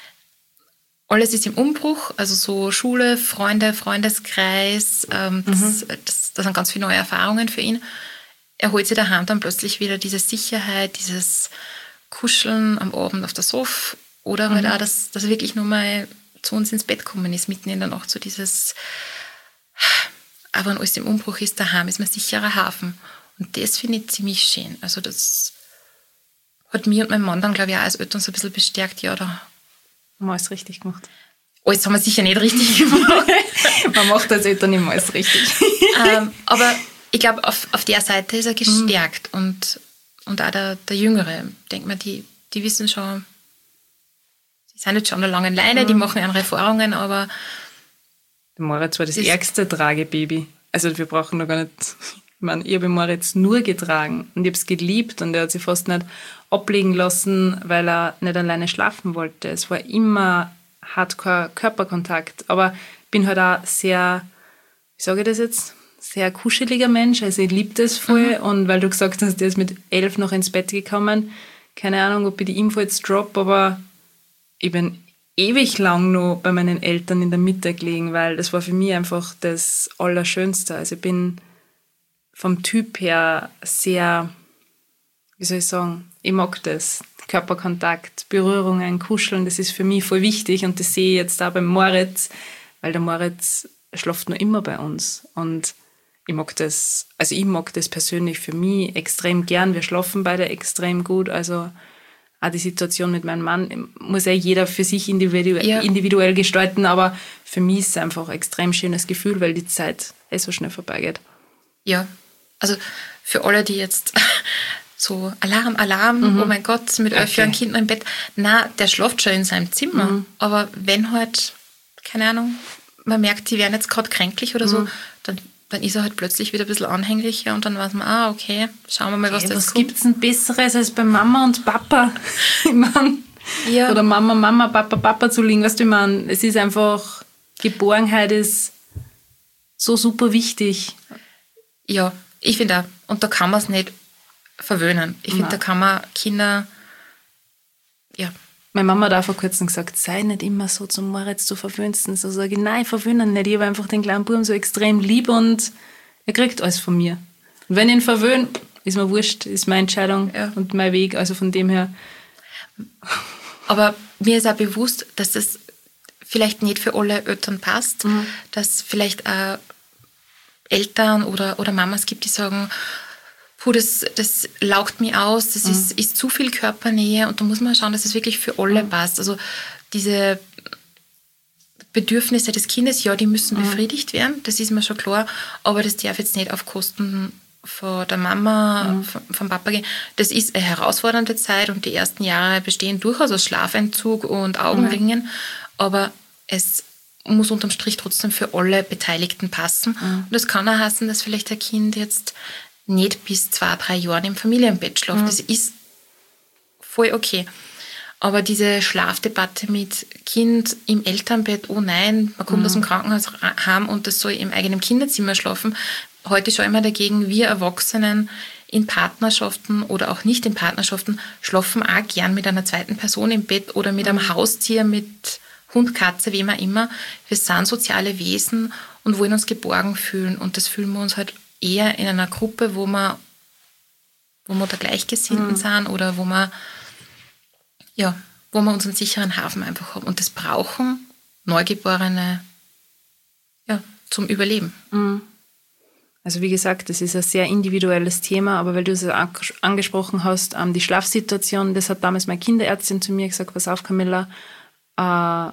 alles ist im Umbruch, also so Schule, Freunde, Freundeskreis, das sind ganz viele neue Erfahrungen für ihn. Er holt sich daheim dann plötzlich wieder diese Sicherheit, dieses Kuscheln am Abend auf der Sofa oder halt auch, dass er wirklich nur mal zu uns ins Bett gekommen ist, mitten in der Nacht, so dieses, aber wenn alles im Umbruch ist, daheim ist man sicherer Hafen. Und das finde ich ziemlich schön. Also das hat mich und mein Mann dann, glaube ich, auch als Eltern so ein bisschen bestärkt, ja, da haben wir alles richtig gemacht. Alles haben wir sicher nicht richtig gemacht. Man macht als Eltern immer alles richtig. Aber ich glaube, auf der Seite ist er gestärkt. Und auch der Jüngere, denkt man, die wissen schon, die sind jetzt schon an der langen Leine, die machen ihre Erfahrungen, aber der Moritz war das ärgste Tragebaby. Also wir brauchen noch gar nicht, ich meine, ich habe Moritz nur getragen und ich habe es geliebt und er hat sich fast nicht ablegen lassen, weil er nicht alleine schlafen wollte. Es war immer hardcore Körperkontakt, aber ich bin halt auch sehr, wie sage ich das jetzt, sehr kuscheliger Mensch, also ich liebe das voll und weil du gesagt hast, der ist mit 11 noch ins Bett gekommen, keine Ahnung, ob ich die Info jetzt drop, aber ich bin ewig lang noch bei meinen Eltern in der Mitte gelegen, weil das war für mich einfach das Allerschönste. Also ich bin vom Typ her sehr, wie soll ich sagen, ich mag das. Körperkontakt, Berührungen, Kuscheln, das ist für mich voll wichtig und das sehe ich jetzt auch beim Moritz, weil der Moritz schläft noch immer bei uns und ich mag das persönlich für mich extrem gern. Wir schlafen beide extrem gut, also auch die Situation mit meinem Mann muss ja jeder für sich individuell gestalten, aber für mich ist es einfach ein extrem schönes Gefühl, weil die Zeit so schnell vorbeigeht. Ja, also für alle, die jetzt so Alarm, oh mein Gott, mit 11 Jahren Kind noch im Bett. Na, der schläft schon in seinem Zimmer. Aber wenn halt, keine Ahnung, man merkt, die werden jetzt gerade kränklich oder so, dann ist er halt plötzlich wieder ein bisschen anhänglicher und dann weiß man, okay, schauen wir mal, was das kommt. Was gibt's denn Besseres als bei Mama und Papa? Ich mein, oder Mama, Papa zu liegen, weißt du, ich meine, es ist einfach, Geborgenheit ist so super wichtig. Ja, ich finde auch. Und da kann man es nicht verwöhnen. Ich finde, da kann man Kinder, ja. Meine Mama hat auch vor kurzem gesagt, sei nicht immer so zum Moritz, du verwöhnst ihn. So sage ich, nein, ich verwöhne ihn nicht. Ich habe einfach den kleinen Buben so extrem lieb und er kriegt alles von mir. Und wenn ich ihn verwöhne, ist mir wurscht, ist meine Entscheidung und mein Weg. Also von dem her. Aber mir ist auch bewusst, dass das vielleicht nicht für alle Eltern passt, dass vielleicht auch Eltern oder Mamas gibt, die sagen, puh, das laugt mich aus, das ist zu viel Körpernähe und da muss man schauen, dass es wirklich für alle passt. Also diese Bedürfnisse des Kindes, ja, die müssen befriedigt werden, das ist mir schon klar, aber das darf jetzt nicht auf Kosten von der Mama, vom Papa gehen. Das ist eine herausfordernde Zeit und die ersten Jahre bestehen durchaus aus Schlafentzug und Augenringen, aber es muss unterm Strich trotzdem für alle Beteiligten passen. Und das kann auch heißen, dass vielleicht ein Kind jetzt nicht bis 2-3 Jahren im Familienbett schläft. Das ist voll okay. Aber diese Schlafdebatte mit Kind im Elternbett, oh nein, man kommt aus dem Krankenhaus heim und das soll im eigenen Kinderzimmer schlafen. Heute schaue ich immer dagegen, wir Erwachsenen in Partnerschaften oder auch nicht in Partnerschaften schlafen auch gern mit einer zweiten Person im Bett oder mit einem Haustier, mit Hund, Katze, wem auch immer. Wir sind soziale Wesen und wollen uns geborgen fühlen und das fühlen wir uns halt eher in einer Gruppe, wo wir da Gleichgesinnten sind oder wo wir unseren sicheren Hafen einfach haben. Und das brauchen Neugeborene zum Überleben. Also wie gesagt, das ist ein sehr individuelles Thema, aber weil du es angesprochen hast, die Schlafsituation, das hat damals meine Kinderärztin zu mir gesagt, pass auf, Camilla, bei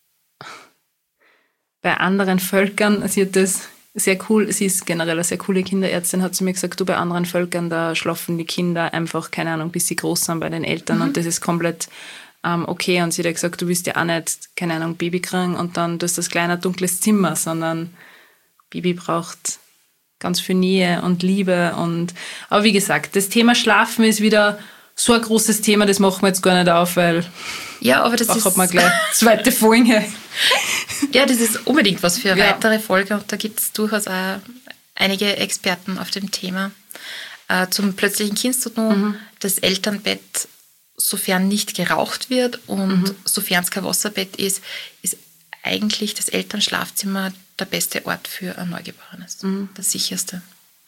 anderen Völkern, sie hat das sehr cool, sie ist generell eine sehr coole Kinderärztin, hat zu mir gesagt, du, bei anderen Völkern, da schlafen die Kinder einfach, keine Ahnung, bis sie groß sind bei den Eltern und das ist komplett okay. Und sie hat gesagt, du willst ja auch nicht, keine Ahnung, Baby kriegen und dann du hast das kleine dunkles Zimmer, sondern Baby braucht ganz viel Nähe und Liebe. Aber wie gesagt, das Thema Schlafen ist wieder so ein großes Thema, das machen wir jetzt gar nicht auf, weil ja, aber das hat man gleich zweite Folge. Ja, das ist unbedingt was für eine weitere Folge und da gibt es durchaus auch einige Experten auf dem Thema. Zum plötzlichen Kindstod noch, das Elternbett, sofern nicht geraucht wird und sofern es kein Wasserbett ist eigentlich das Elternschlafzimmer der beste Ort für ein Neugeborenes. Das sicherste.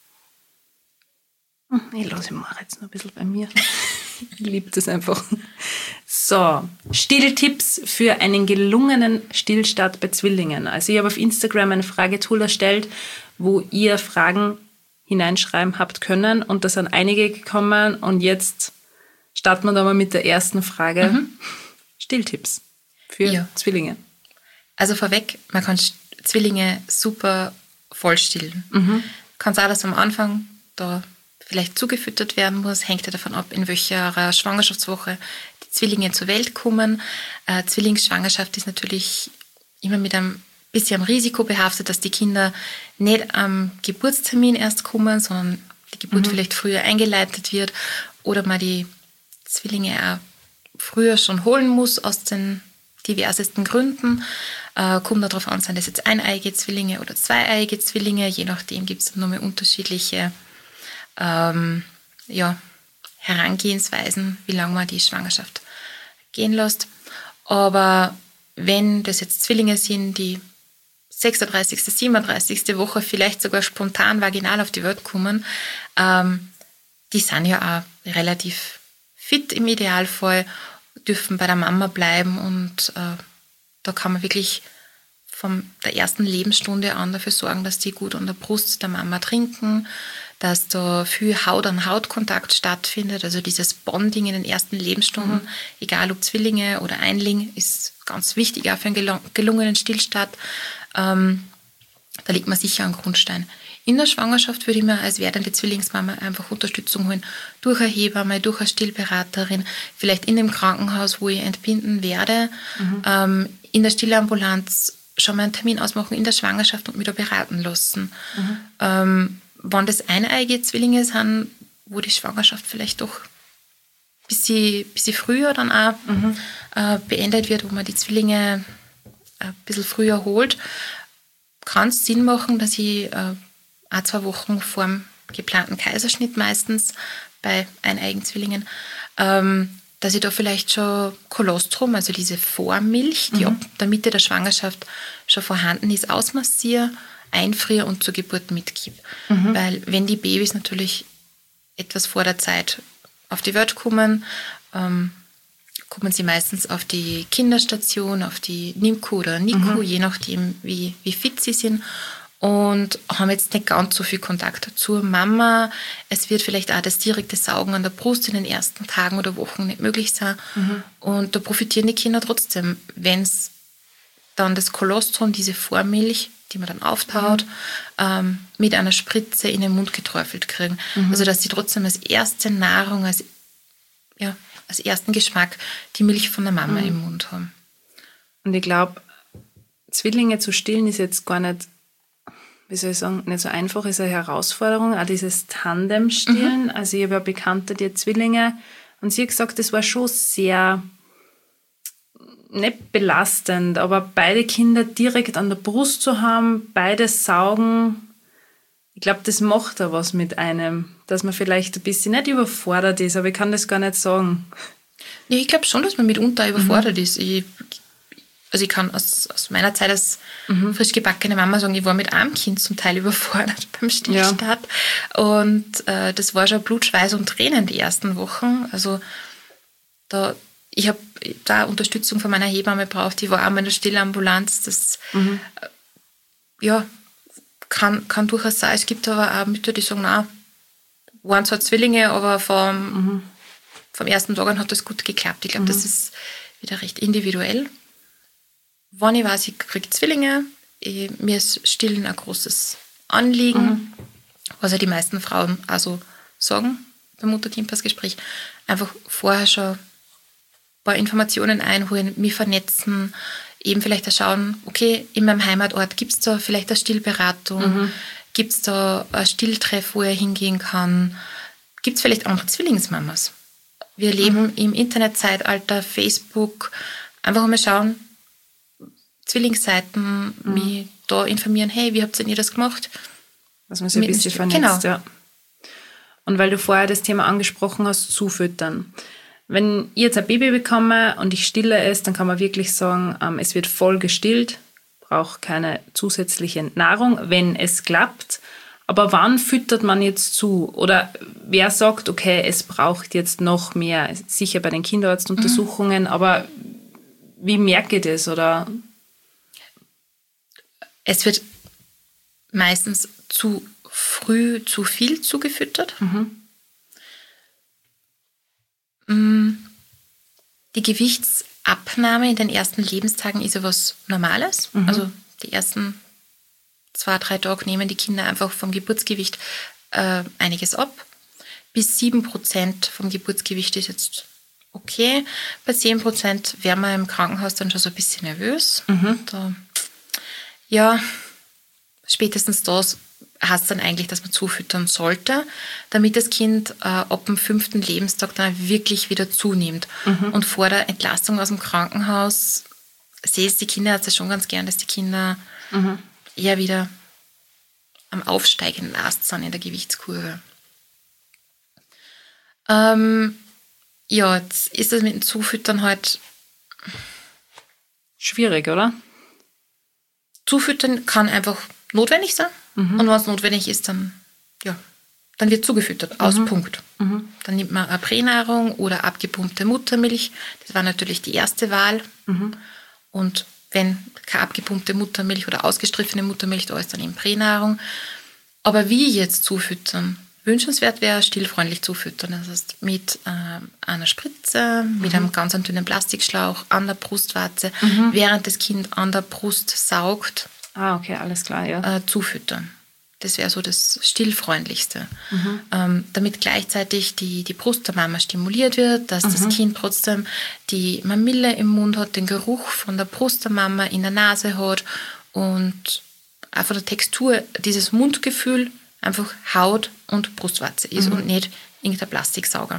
Ich lasse Moritz noch ein bisschen bei mir. Ich liebe das einfach. So, Stilltipps für einen gelungenen Stillstart bei Zwillingen. Also ich habe auf Instagram ein Fragetool erstellt, wo ihr Fragen hineinschreiben habt können und da sind einige gekommen und jetzt starten wir da mal mit der ersten Frage. Stilltipps für Zwillinge. Also vorweg, man kann Zwillinge super voll stillen. Kann sein, dass am Anfang da vielleicht zugefüttert werden muss, hängt ja davon ab, in welcher Schwangerschaftswoche die Zwillinge zur Welt kommen. Zwillingsschwangerschaft ist natürlich immer mit einem bisschen Risiko behaftet, dass die Kinder nicht am Geburtstermin erst kommen, sondern die Geburt vielleicht früher eingeleitet wird oder man die Zwillinge auch früher schon holen muss aus den diversesten Gründen. Kommt darauf an, sind das jetzt eineiige Zwillinge oder zweieiige Zwillinge, je nachdem gibt es nochmal unterschiedliche Herangehensweisen, wie lange man die Schwangerschaft gehen lässt. Aber wenn das jetzt Zwillinge sind, die 36., 37. Woche vielleicht sogar spontan vaginal auf die Welt kommen, die sind ja auch relativ fit im Idealfall, dürfen bei der Mama bleiben und da kann man wirklich von der ersten Lebensstunde an dafür sorgen, dass die gut an der Brust der Mama trinken, dass da viel Haut-an-Haut-Kontakt stattfindet, also dieses Bonding in den ersten Lebensstunden, egal ob Zwillinge oder Einling, ist ganz wichtig auch für einen gelungenen Stillstart. Da legt man sicher einen Grundstein. In der Schwangerschaft würde ich mir als werdende Zwillingsmama einfach Unterstützung holen, durch eine Hebamme, durch eine Stillberaterin, vielleicht in dem Krankenhaus, wo ich entbinden werde, in der Stillambulanz schon mal einen Termin ausmachen in der Schwangerschaft und mich da beraten lassen. Wenn das eineige Zwillinge sind, wo die Schwangerschaft vielleicht doch ein bisschen früher dann auch beendet wird, wo man die Zwillinge ein bisschen früher holt, kann es Sinn machen, dass ich 1-2 Wochen vor dem geplanten Kaiserschnitt meistens bei eineigen Zwillingen, dass ich da vielleicht schon Kolostrum, also diese Vormilch, die ab der Mitte der Schwangerschaft schon vorhanden ist, ausmassiere, einfriere und zur Geburt mitgebe. Weil wenn die Babys natürlich etwas vor der Zeit auf die Welt kommen, kommen sie meistens auf die Kinderstation, auf die NICU oder NICU, je nachdem, wie fit sie sind. Und haben jetzt nicht ganz so viel Kontakt zur Mama. Es wird vielleicht auch das direkte Saugen an der Brust in den ersten Tagen oder Wochen nicht möglich sein. Und da profitieren die Kinder trotzdem, wenn es dann das Kolostrum, diese Vormilch, die man dann auftaut, mit einer Spritze in den Mund geträufelt kriegen. Also dass sie trotzdem als erste Nahrung, als ersten Geschmack die Milch von der Mama im Mund haben. Und ich glaube, Zwillinge zu stillen ist jetzt gar nicht, wie soll ich sagen, nicht so einfach, ist eine Herausforderung, auch dieses Tandem-Stillen. Also ich habe ja Bekannte, die Zwillinge, und sie hat gesagt, das war schon sehr, nicht belastend, aber beide Kinder direkt an der Brust zu haben, beide saugen, ich glaube, das macht da was mit einem, dass man vielleicht ein bisschen nicht überfordert ist, aber ich kann das gar nicht sagen. Ja, ich glaube schon, dass man mitunter überfordert ist. Ich kann aus meiner Zeit als frisch gebackene Mama sagen, ich war mit einem Kind zum Teil überfordert beim Stillstart. Ja. Und das war schon Blut, Schweiß und Tränen die ersten Wochen. Also ich habe da Unterstützung von meiner Hebamme gebraucht. Die war auch in der Stillambulanz. Das kann durchaus sein. Es gibt aber auch Mütter, die sagen, nein, waren zwar Zwillinge, aber vom ersten Tag an hat das gut geklappt. Ich glaube, das ist wieder recht individuell. Wenn ich weiß, ich kriege Zwillinge, mir ist Stillen ein großes Anliegen, was ja die meisten Frauen also sagen beim Mutter-Kind-Pass-Gespräch, einfach vorher schon ein paar Informationen einholen, mich vernetzen, eben vielleicht auch schauen, okay, in meinem Heimatort gibt es da vielleicht eine Stillberatung, gibt es da ein Stilltreff, wo er hingehen kann, gibt es vielleicht andere Zwillingsmamas. Wir leben im Internetzeitalter, Facebook, einfach mal schauen, Zwillingsseiten, mich da informieren, hey, wie habt ihr das gemacht? Dass man sich ein bisschen vernetzt, ja. Und weil du vorher das Thema angesprochen hast, zufüttern. Wenn ich jetzt ein Baby bekomme und ich stille es, dann kann man wirklich sagen, es wird voll gestillt, braucht keine zusätzliche Nahrung, wenn es klappt. Aber wann füttert man jetzt zu? Oder wer sagt, okay, es braucht jetzt noch mehr, sicher bei den Kinderarztuntersuchungen, aber wie merke ich das? Oder? Es wird meistens zu früh zu viel zugefüttert. Die Gewichtsabnahme in den ersten Lebenstagen ist ja was Normales. Also die ersten 2-3 Tage nehmen die Kinder einfach vom Geburtsgewicht einiges ab. Bis 7% vom Geburtsgewicht ist jetzt okay. Bei 10% wären wir im Krankenhaus dann schon so ein bisschen nervös. Spätestens das heißt dann eigentlich, dass man zufüttern sollte, damit das Kind ab dem 5. Lebenstag dann wirklich wieder zunimmt. Und vor der Entlassung aus dem Krankenhaus sehe ich die Kinderärzte schon ganz gern, dass die Kinder eher wieder am aufsteigenden Ast sind in der Gewichtskurve. Jetzt ist das mit dem Zufüttern halt schwierig, oder? Zufüttern kann einfach notwendig sein. Und wenn es notwendig ist, dann wird zugefüttert. Aus Punkt. Dann nimmt man eine Pränahrung oder abgepumpte Muttermilch. Das war natürlich die erste Wahl. Und wenn keine abgepumpte Muttermilch oder ausgestriffene Muttermilch da ist, dann eben Pränahrung. Aber wie jetzt zufüttern? Wünschenswert wäre stillfreundlich zufüttern. Das heißt, mit einer Spritze, mit einem ganz dünnen Plastikschlauch an der Brustwarze, während das Kind an der Brust saugt. Ah, okay, alles klar, ja. Zufüttern. Das wäre so das Stillfreundlichste. Damit gleichzeitig die Brust der Mama stimuliert wird, dass das Kind trotzdem die Mamille im Mund hat, den Geruch von der Brust der Mama in der Nase hat und einfach der Textur, dieses Mundgefühl einfach Haut und Brustwarze ist und nicht irgendein Plastiksauger.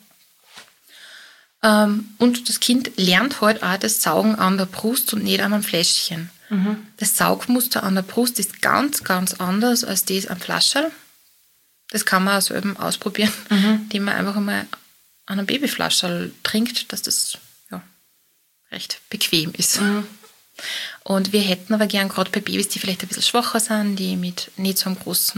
Und das Kind lernt halt auch das Saugen an der Brust und nicht an einem Fläschchen. Das Saugmuster an der Brust ist ganz, ganz anders als das am Flascherl. Das kann man also eben ausprobieren, indem man einfach einmal an einem Babyflascherl trinkt, dass das recht bequem ist. Und wir hätten aber gern gerade bei Babys, die vielleicht ein bisschen schwacher sind, die mit nicht so einem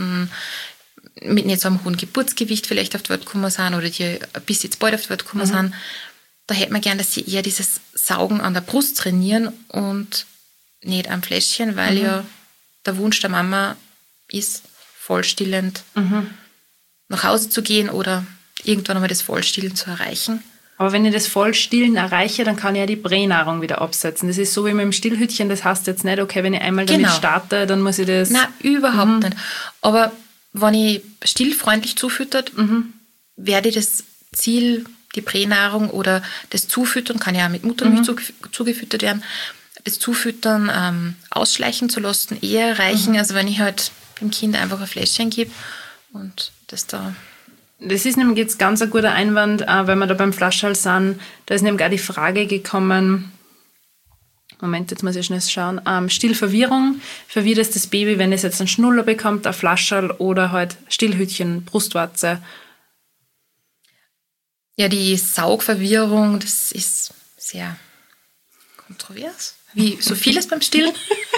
hohen Geburtsgewicht vielleicht auf die Welt gekommen sind oder die bis jetzt bald auf die Welt gekommen sind, da hätten wir gern, dass sie eher dieses Saugen an der Brust trainieren und nicht am Fläschchen, weil ja der Wunsch der Mama ist, vollstillend nach Hause zu gehen oder irgendwann einmal das Vollstillen zu erreichen. Aber wenn ich das Vollstillen erreiche, dann kann ich ja die Pränahrung wieder absetzen. Das ist so wie mit dem Stillhütchen, das heißt jetzt nicht, okay, wenn ich einmal damit starte, dann muss ich das... Nein, überhaupt nicht. Aber wenn ich stillfreundlich zufüttert, werde ich das Ziel, die Pränahrung oder das Zufüttern, kann ja auch mit Muttermilch zugefüttert werden, das Zufüttern ausschleichen zu lassen, eher erreichen, also wenn ich halt dem Kind einfach ein Fläschchen gebe und das da... Das ist nämlich jetzt ganz ein guter Einwand, wenn wir da beim Flascherl sind. Da ist nämlich auch die Frage gekommen, Moment, jetzt muss ich schnell schauen, Stillverwirrung. Verwirrt es das Baby, wenn es jetzt einen Schnuller bekommt, ein Flascherl oder halt Stillhütchen, Brustwarze? Ja, die Saugverwirrung, das ist sehr kontrovers, wie so vieles beim Stillen.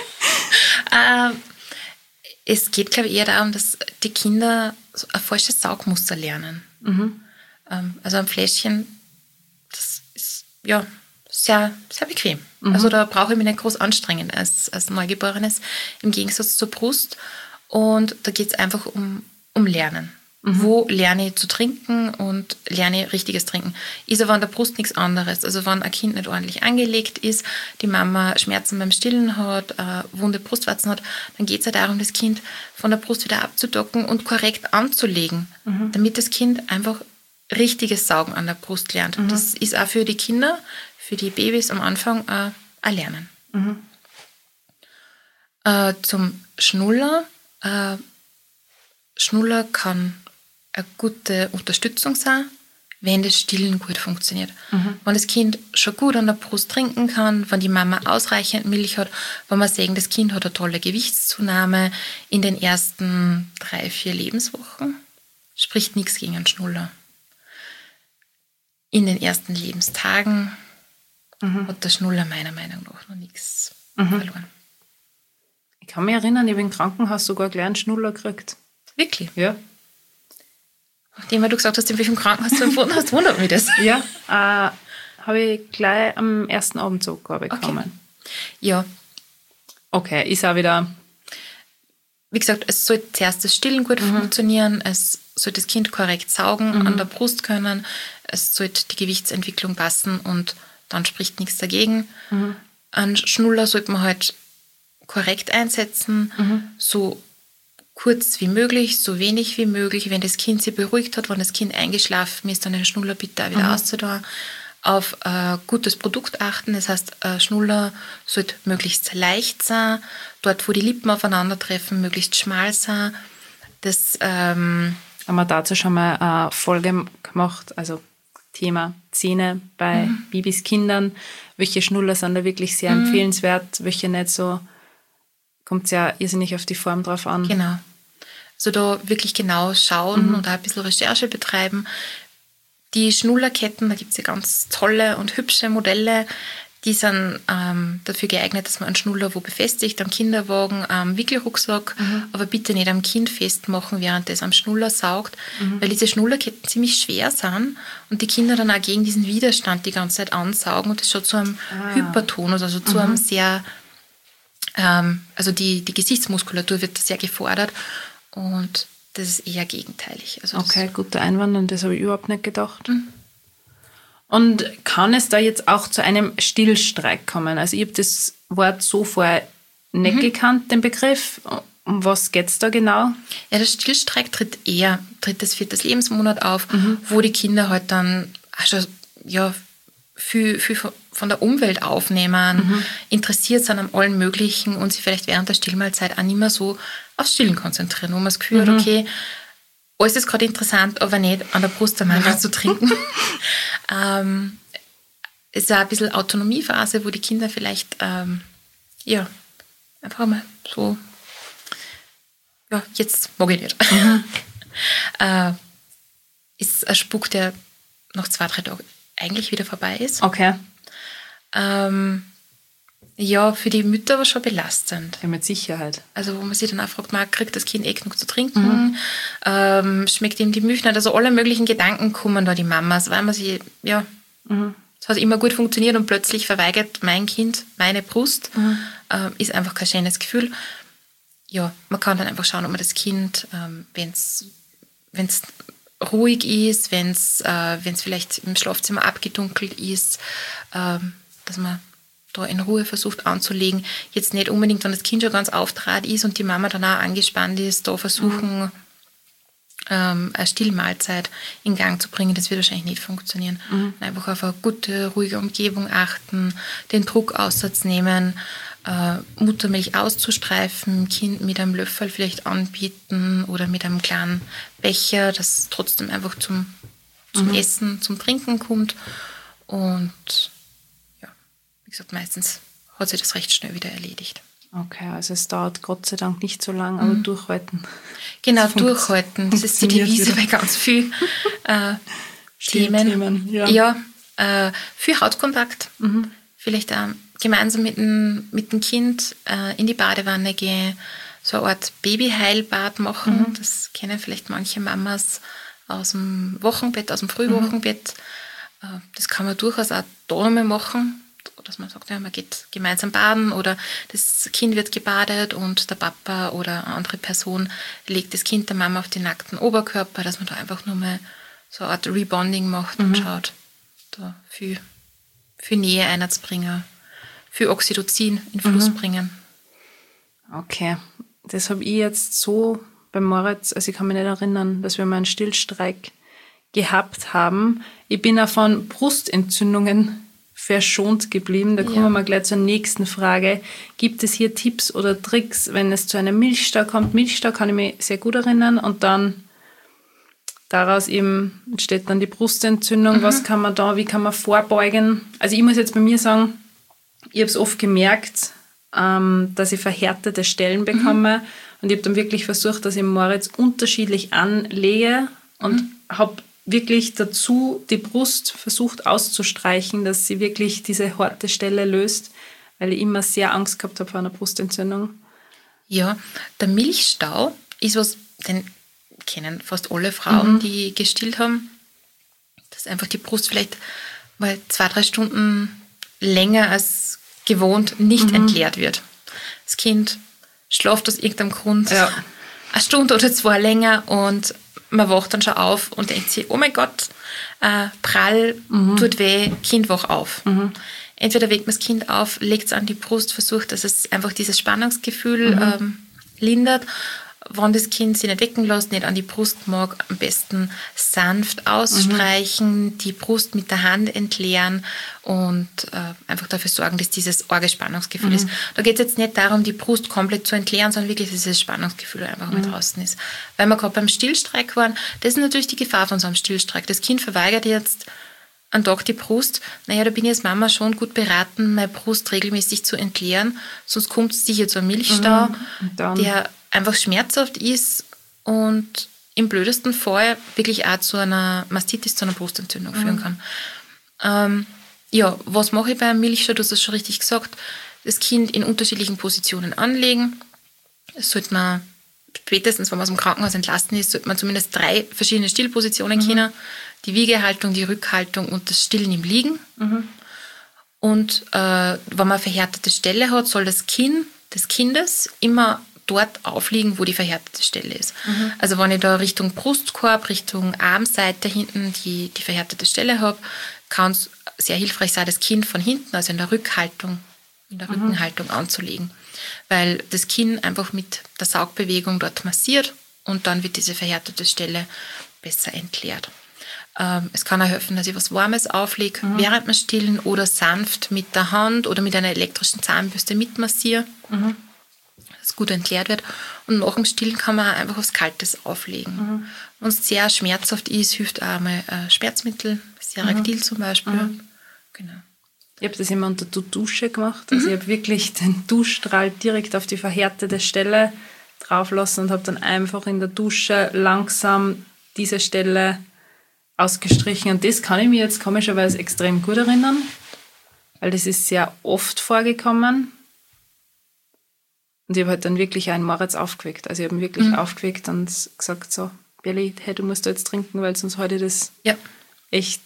Es geht, glaube ich, eher darum, dass die Kinder so ein falsches Saugmuster lernen. Also ein Fläschchen, das ist ja sehr, sehr bequem. Also da brauche ich mich nicht groß anstrengen als Neugeborenes, im Gegensatz zur Brust. Und da geht es einfach um Lernen. Wo lerne ich zu trinken und lerne richtiges Trinken. Ist aber an der Brust nichts anderes. Also wenn ein Kind nicht ordentlich angelegt ist, die Mama Schmerzen beim Stillen hat, wunde Brustwarzen hat, dann geht es ja darum, das Kind von der Brust wieder abzudocken und korrekt anzulegen, damit das Kind einfach richtiges Saugen an der Brust lernt. Das ist auch für die Kinder, für die Babys am Anfang ein Lernen. Zum Schnuller. Schnuller kann eine gute Unterstützung sein, wenn das Stillen gut funktioniert. Wenn das Kind schon gut an der Brust trinken kann, wenn die Mama ausreichend Milch hat, wenn wir sehen, das Kind hat eine tolle Gewichtszunahme in den ersten 3-4 Lebenswochen, spricht nichts gegen einen Schnuller. In den ersten Lebenstagen hat der Schnuller meiner Meinung nach noch nichts verloren. Ich kann mich erinnern, ich habe im Krankenhaus sogar gleich einen Schnuller gekriegt. Wirklich? Ja. Nachdem du gesagt hast, in welchem Krankenhaus du empfunden hast, wundert mich das. Ja, habe ich gleich am ersten Abend so bekommen. Okay. Ja. Okay, ist auch wieder... Wie gesagt, es soll zuerst das Stillen gut funktionieren, es soll das Kind korrekt saugen, an der Brust können, es sollte die Gewichtsentwicklung passen und dann spricht nichts dagegen. Einen Schnuller sollte man halt korrekt einsetzen, so kurz wie möglich, so wenig wie möglich. Wenn das Kind sich beruhigt hat, wenn das Kind eingeschlafen ist, dann den Schnuller bitte auch wieder auszutun. Auf gutes Produkt achten, das heißt, Schnuller sollte möglichst leicht sein, dort, wo die Lippen aufeinandertreffen, möglichst schmal sein. Das haben wir dazu schon mal eine Folge gemacht, also Thema Zähne bei Babys, Kindern. Welche Schnuller sind da wirklich sehr empfehlenswert, welche nicht so, kommt es ja irrsinnig auf die Form drauf an. Genau. Also da wirklich genau schauen und auch ein bisschen Recherche betreiben. Die Schnullerketten, da gibt es ja ganz tolle und hübsche Modelle, die sind dafür geeignet, dass man einen Schnuller wo befestigt, am Kinderwagen, am Wickelrucksack, aber bitte nicht am Kind festmachen, während das am Schnuller saugt, weil diese Schnullerketten ziemlich schwer sind und die Kinder dann auch gegen diesen Widerstand die ganze Zeit ansaugen und das schon zu einem Hypertonus, also zu einem sehr, also die Gesichtsmuskulatur wird sehr gefordert und das ist eher gegenteilig. Also okay, guter Einwand, und das habe ich überhaupt nicht gedacht. Und kann es da jetzt auch zu einem Stillstreik kommen? Also ich habe das Wort so vorher nicht gekannt, den Begriff. Um was geht es da genau? Ja, der Stillstreik tritt eher 3., 4. Lebensmonat auf, wo die Kinder halt dann schon viel von der Umwelt aufnehmen, interessiert sind an allem Möglichen und sich vielleicht während der Stillmahlzeit auch nicht mehr so aufs Stillen konzentrieren, wo man das Gefühl hat, okay, alles ist gerade interessant, aber nicht an der Brust der Mama zu trinken. Es ist auch ein bisschen Autonomiephase, wo die Kinder vielleicht einfach mal so, jetzt mag ich nicht. Ist ein Spuk, der nach 2-3 Tagen eigentlich wieder vorbei ist. Okay. Für die Mütter aber schon belastend. Ja, mit Sicherheit. Also wo man sich dann auch fragt, kriegt das Kind genug zu trinken? Schmeckt ihm die Milch nicht? Also alle möglichen Gedanken kommen da die Mamas, weil man sie, es hat immer gut funktioniert und plötzlich verweigert mein Kind meine Brust. Ist einfach kein schönes Gefühl. Ja, man kann dann einfach schauen, ob man das Kind, wenn es ruhig ist, wenn es vielleicht im Schlafzimmer abgedunkelt ist, dass man da in Ruhe versucht anzulegen. Jetzt nicht unbedingt, wenn das Kind schon ganz auftrat ist und die Mama dann auch angespannt ist, da versuchen, eine Stillmahlzeit in Gang zu bringen. Das wird wahrscheinlich nicht funktionieren. Einfach auf eine gute, ruhige Umgebung achten, den Druck ausnehmen, Muttermilch auszustreifen, Kind mit einem Löffel vielleicht anbieten oder mit einem kleinen Becher, das trotzdem einfach zum Essen, zum Trinken kommt. Und wie gesagt, meistens hat sich das recht schnell wieder erledigt. Okay, also es dauert Gott sei Dank nicht so lang, aber durchhalten. Genau, durchhalten. Das ist die Devise bei ganz vielen Themen. Viel Hautkontakt. Vielleicht gemeinsam mit dem Kind in die Badewanne gehen, so eine Art Babyheilbad machen. Das kennen vielleicht manche Mamas aus dem Wochenbett, aus dem Frühwochenbett. Das kann man durchaus auch da nochmal machen. dass man sagt, ja, man geht gemeinsam baden oder das Kind wird gebadet und der Papa oder eine andere Person legt das Kind der Mama auf den nackten Oberkörper, dass man da einfach nur mal so eine Art Rebonding macht und schaut, da viel Nähe einzubringen, viel Oxytocin in Fluss bringen. Okay, das habe ich jetzt so bei Moritz, also ich kann mich nicht erinnern, dass wir mal einen Stillstreik gehabt haben. Ich bin auch von Brustentzündungen verschont geblieben. Da kommen wir mal gleich zur nächsten Frage. Gibt es hier Tipps oder Tricks, wenn es zu einem Milchstau kommt? Milchstau kann ich mich sehr gut erinnern und dann daraus eben entsteht dann die Brustentzündung. Was kann man da, wie kann man vorbeugen? Also ich muss jetzt bei mir sagen, ich habe es oft gemerkt, dass ich verhärtete Stellen bekomme und ich habe dann wirklich versucht, dass ich Moritz unterschiedlich anlege und habe wirklich dazu die Brust versucht auszustreichen, dass sie wirklich diese harte Stelle löst, weil ich immer sehr Angst gehabt habe vor einer Brustentzündung. Ja, der Milchstau ist was, den kennen fast alle Frauen, die gestillt haben, dass einfach die Brust vielleicht mal 2-3 Stunden länger als gewohnt nicht entleert wird. Das Kind schläft aus irgendeinem Grund eine Stunde oder 2 länger und man wacht dann schon auf und denkt sich, oh mein Gott, prall, tut weh, Kind wach auf. Entweder weckt man das Kind auf, legt es an die Brust, versucht, dass es einfach dieses Spannungsgefühl lindert. Wenn das Kind sich nicht wecken lässt, nicht an die Brust mag, am besten sanft ausstreichen, die Brust mit der Hand entleeren und einfach dafür sorgen, dass dieses arge Spannungsgefühl ist. Da geht es jetzt nicht darum, die Brust komplett zu entleeren, sondern wirklich, dass dieses Spannungsgefühl einfach mal draußen ist. Weil wir gerade beim Stillstreik waren, das ist natürlich die Gefahr von so einem Stillstreik. Das Kind verweigert jetzt einen Tag die Brust. Naja, da bin ich als Mama schon gut beraten, meine Brust regelmäßig zu entleeren, sonst kommt es sicher zu einem Milchstau, der einfach schmerzhaft ist und im blödesten Fall wirklich auch zu einer Mastitis, zu einer Brustentzündung führen kann. Was mache ich bei einem Milchstau? Du hast es schon richtig gesagt. Das Kind in unterschiedlichen Positionen anlegen. Das sollte man spätestens, wenn man aus dem Krankenhaus entlassen ist, sollte man zumindest 3 verschiedene Stillpositionen kennen. Die Wiegehaltung, die Rückhaltung und das Stillen im Liegen. Und wenn man eine verhärtete Stelle hat, soll das Kinn des Kindes immer dort aufliegen, wo die verhärtete Stelle ist. Also wenn ich da Richtung Brustkorb, Richtung Armseite hinten die verhärtete Stelle habe, kann es sehr hilfreich sein, das Kinn von hinten, also in der Rückhaltung, in der Rückenhaltung anzulegen. Weil das Kinn einfach mit der Saugbewegung dort massiert und dann wird diese verhärtete Stelle besser entleert. Es kann auch helfen, dass ich was Warmes auflege, während wir stillen oder sanft mit der Hand oder mit einer elektrischen Zahnbürste mitmassiere. Das gut entleert wird. Und nach dem Stillen kann man auch einfach was Kaltes auflegen. Wenn es sehr schmerzhaft ist, hilft auch mal Schmerzmittel, Seractil zum Beispiel. Genau. Ich habe das immer unter der Dusche gemacht. Also ich habe wirklich den Duschstrahl direkt auf die verhärtete Stelle drauf lassen und habe dann einfach in der Dusche langsam diese Stelle ausgestrichen. Und das kann ich mir jetzt komischerweise extrem gut erinnern, weil das ist sehr oft vorgekommen. Und ich habe halt dann wirklich einen Moritz aufgeweckt. Also ich habe ihn wirklich aufgeweckt und gesagt, so, Berli, hey, du musst da jetzt trinken, weil sonst halte ich das echt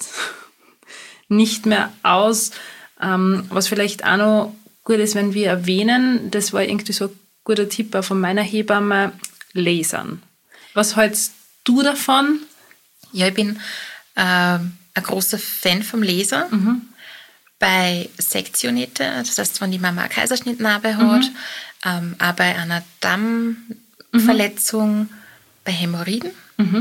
nicht mehr aus. Was vielleicht auch noch gut ist, wenn wir erwähnen, das war irgendwie so ein guter Tipp auch von meiner Hebamme, Lasern. Was hältst du davon? Ja, ich bin ein großer Fan vom Laser. Bei Sektionite, das heißt, wenn die Mama eine Kaiserschnittnarbe hat, auch bei einer Dammverletzung, bei Hämorrhoiden,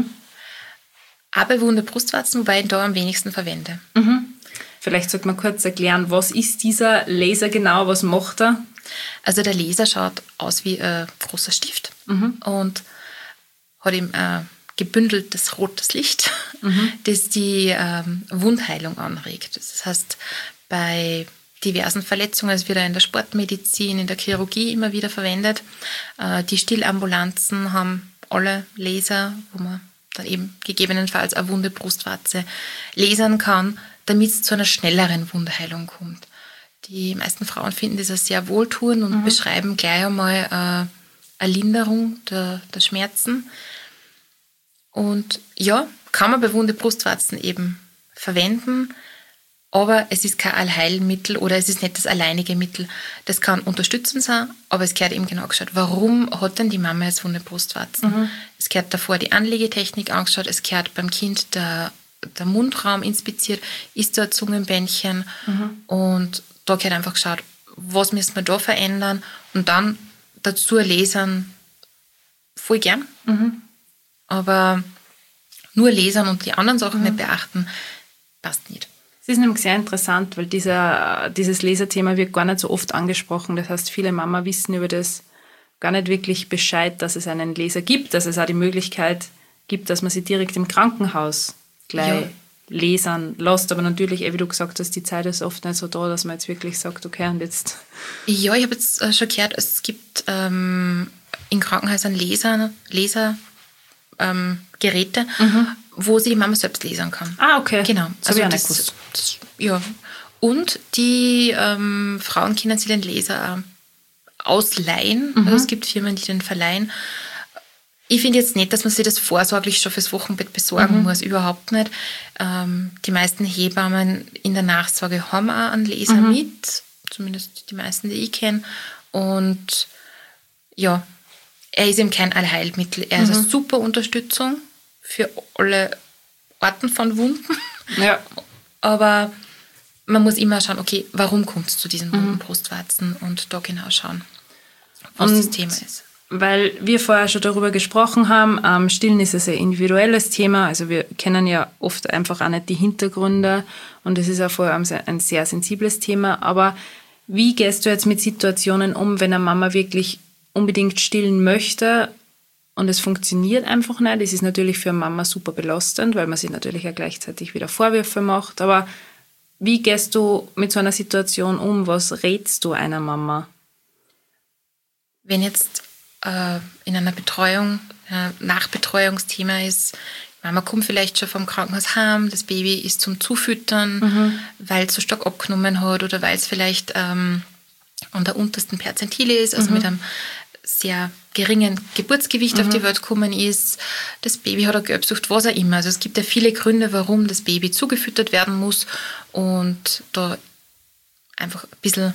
auch bei wunde Brustwarzen, wobei ich da am wenigsten verwende. Vielleicht sollte man kurz erklären, was ist dieser Laser genau, was macht er? Also der Laser schaut aus wie ein großer Stift und hat eben gebündeltes rotes Licht, das die Wundheilung anregt. Das heißt, bei diversen Verletzungen, es wird auch in der Sportmedizin, in der Chirurgie immer wieder verwendet. Die Stillambulanzen haben alle Laser, wo man dann eben gegebenenfalls eine wunde Brustwarze lasern kann, damit es zu einer schnelleren Wundheilung kommt. Die meisten Frauen finden das auch sehr wohltuend und beschreiben gleich einmal eine Linderung der Schmerzen. Und ja, kann man bei wunde Brustwarzen eben verwenden. Aber es ist kein Allheilmittel oder es ist nicht das alleinige Mittel. Das kann unterstützend sein, aber es gehört eben genau angeschaut. Warum hat denn die Mama jetzt wunde Brustwarzen? Es gehört davor die Anlegetechnik angeschaut, es gehört beim Kind der Mundraum inspiziert, ist da ein Zungenbändchen und da gehört einfach geschaut, was müssen wir da verändern und dann dazu lesen voll gern. Aber nur lesen und die anderen Sachen nicht beachten, passt nicht. Es ist nämlich sehr interessant, weil dieses Leserthema wird gar nicht so oft angesprochen. Das heißt, viele Mama wissen über das gar nicht wirklich Bescheid, dass es einen Leser gibt, dass es auch die Möglichkeit gibt, dass man sie direkt im Krankenhaus gleich lesen lässt. Aber natürlich, wie du gesagt hast, die Zeit ist oft nicht so da, dass man jetzt wirklich sagt, okay, und jetzt... Ja, ich habe jetzt schon gehört, es gibt in Krankenhäusern Geräte, wo sie die Mama selbst lesen kann. Ah, okay. Genau. Das habe ich auch nicht gewusst. Ja. Und die Frauen können sich den Leser ausleihen. Also es gibt Firmen, die den verleihen. Ich finde jetzt nicht, dass man sich das vorsorglich schon fürs Wochenbett besorgen muss. Überhaupt nicht. Die meisten Hebammen in der Nachsorge haben auch einen Leser mit. Zumindest die meisten, die ich kenne. Und ja, er ist eben kein Allheilmittel. Er ist eine super Unterstützung für alle Arten von Wunden. Ja. Aber man muss immer schauen, okay, warum kommt es zu diesen wunden Brustwarzen und da genau schauen, was das Thema ist. Weil wir vorher schon darüber gesprochen haben, Stillen ist ein sehr individuelles Thema, also wir kennen ja oft einfach auch nicht die Hintergründe und es ist auch vor allem ein sehr sensibles Thema, aber wie gehst du jetzt mit Situationen um, wenn eine Mama wirklich unbedingt stillen möchte und es funktioniert einfach nicht? Das ist natürlich für eine Mama super belastend, weil man sich natürlich ja gleichzeitig wieder Vorwürfe macht, aber wie gehst du mit so einer Situation um? Was rätst du einer Mama? Wenn jetzt in einer Betreuung, Nachbetreuungsthema ist, Mama kommt vielleicht schon vom Krankenhaus heim, das Baby ist zum Zufüttern, weil es so stark abgenommen hat oder weil es vielleicht an der untersten Perzentile ist, also mit einem sehr geringen Geburtsgewicht auf die Welt gekommen ist. Das Baby hat eine Gelbsucht, was auch immer. Also es gibt ja viele Gründe, warum das Baby zugefüttert werden muss und da einfach ein bisschen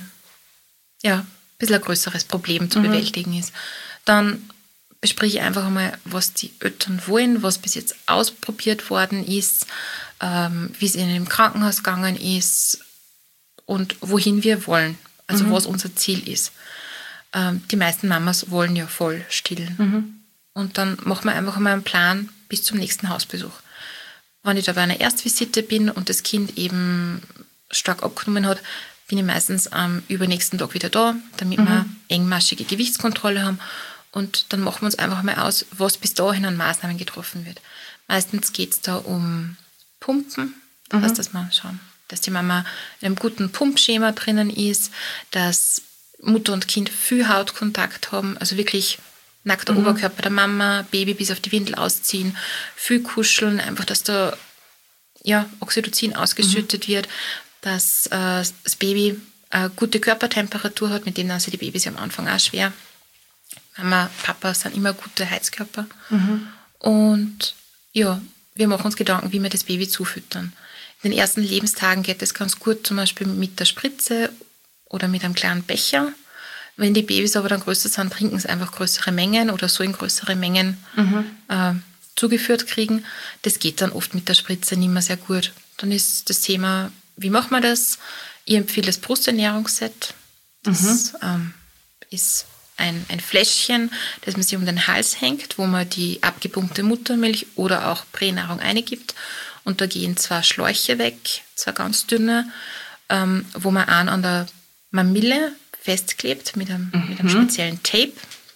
ein größeres Problem zu bewältigen ist. Dann bespreche ich einfach einmal, was die Eltern wollen, was bis jetzt ausprobiert worden ist, wie es ihnen im Krankenhaus gegangen ist und wohin wir wollen, also was unser Ziel ist. Die meisten Mamas wollen ja voll stillen. Und dann machen wir einfach mal einen Plan bis zum nächsten Hausbesuch. Wenn ich da bei einer Erstvisite bin und das Kind eben stark abgenommen hat, bin ich meistens am übernächsten Tag wieder da, damit wir engmaschige Gewichtskontrolle haben. Und dann machen wir uns einfach mal aus, was bis dahin an Maßnahmen getroffen wird. Meistens geht es da um Pumpen. Das heißt, dass wir schauen, dass die Mama in einem guten Pumpschema drinnen ist, dass Mutter und Kind viel Hautkontakt haben, also wirklich nackter Oberkörper der Mama, Baby bis auf die Windel ausziehen, viel kuscheln, einfach, dass da Oxytocin ausgeschüttet wird, dass das Baby eine gute Körpertemperatur hat, mit dem dann sind die Babys am Anfang auch schwer. Mama, Papa sind immer gute Heizkörper. Und ja, wir machen uns Gedanken, wie wir das Baby zufüttern. In den ersten Lebenstagen geht es ganz gut, zum Beispiel mit der Spritze oder mit einem kleinen Becher. Wenn die Babys aber dann größer sind, trinken sie einfach größere Mengen oder so in größere Mengen zugeführt kriegen. Das geht dann oft mit der Spritze nicht mehr sehr gut. Dann ist das Thema, wie macht man das? Ich empfehle das Brusternährungsset. Das ist ein Fläschchen, das man sich um den Hals hängt, wo man die abgepumpte Muttermilch oder auch Pränahrung eingibt. Und da gehen 2 Schläuche weg, 2 ganz dünne, wo man einen an der Mamille festklebt mit einem speziellen Tape.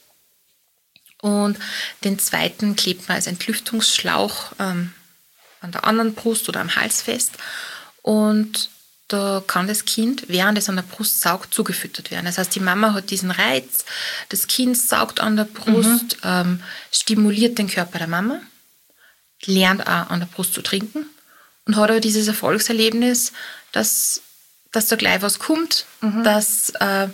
Und den zweiten klebt man als Entlüftungsschlauch an der anderen Brust oder am Hals fest. Und da kann das Kind, während es an der Brust saugt, zugefüttert werden. Das heißt, die Mama hat diesen Reiz, das Kind saugt an der Brust, stimuliert den Körper der Mama, lernt auch an der Brust zu trinken und hat aber dieses Erfolgserlebnis, dass da gleich was kommt, dass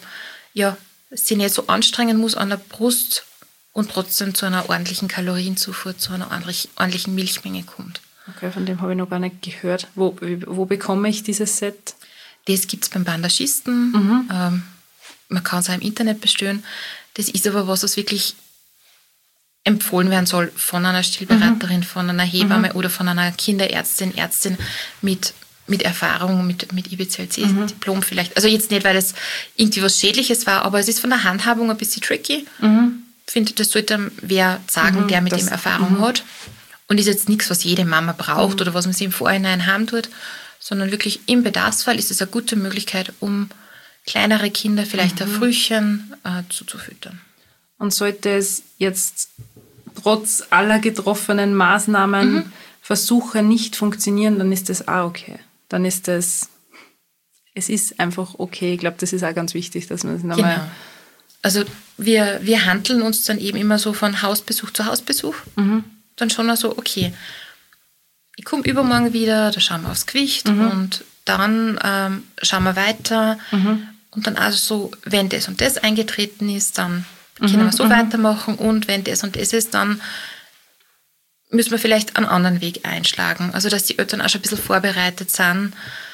sie nicht so anstrengen muss an der Brust und trotzdem zu einer ordentlichen Kalorienzufuhr, zu einer ordentlichen Milchmenge kommt. Okay, von dem habe ich noch gar nicht gehört. Wo bekomme ich dieses Set? Das gibt es beim Bandagisten. Man kann es auch im Internet bestellen. Das ist aber was wirklich empfohlen werden soll von einer Stillberaterin, von einer Hebamme oder von einer Kinderärztin, Ärztin mit Erfahrung, mit IBCLC-Diplom vielleicht. Also jetzt nicht, weil das irgendwie was Schädliches war, aber es ist von der Handhabung ein bisschen tricky. Ich finde, das sollte wer sagen, der mit dem Erfahrung hat. Und ist jetzt nichts, was jede Mama braucht oder was man sich im Vorhinein haben tut, sondern wirklich im Bedarfsfall ist es eine gute Möglichkeit, um kleinere Kinder vielleicht ein Frühchen zuzufüttern. Und sollte es jetzt trotz aller getroffenen Maßnahmen, Versuche nicht funktionieren, dann ist das auch okay. Dann ist es ist einfach okay. Ich glaube, das ist auch ganz wichtig, dass man es nochmal... Genau. Also wir handeln uns dann eben immer so von Hausbesuch zu Hausbesuch. Dann schon mal so, okay, ich komme übermorgen wieder, da schauen wir aufs Gewicht und dann schauen wir weiter. Und dann also so, wenn das und das eingetreten ist, dann können wir so weitermachen. Und wenn das und das ist, dann müssen wir vielleicht einen anderen Weg einschlagen. Also dass die Eltern auch schon ein bisschen vorbereitet sind,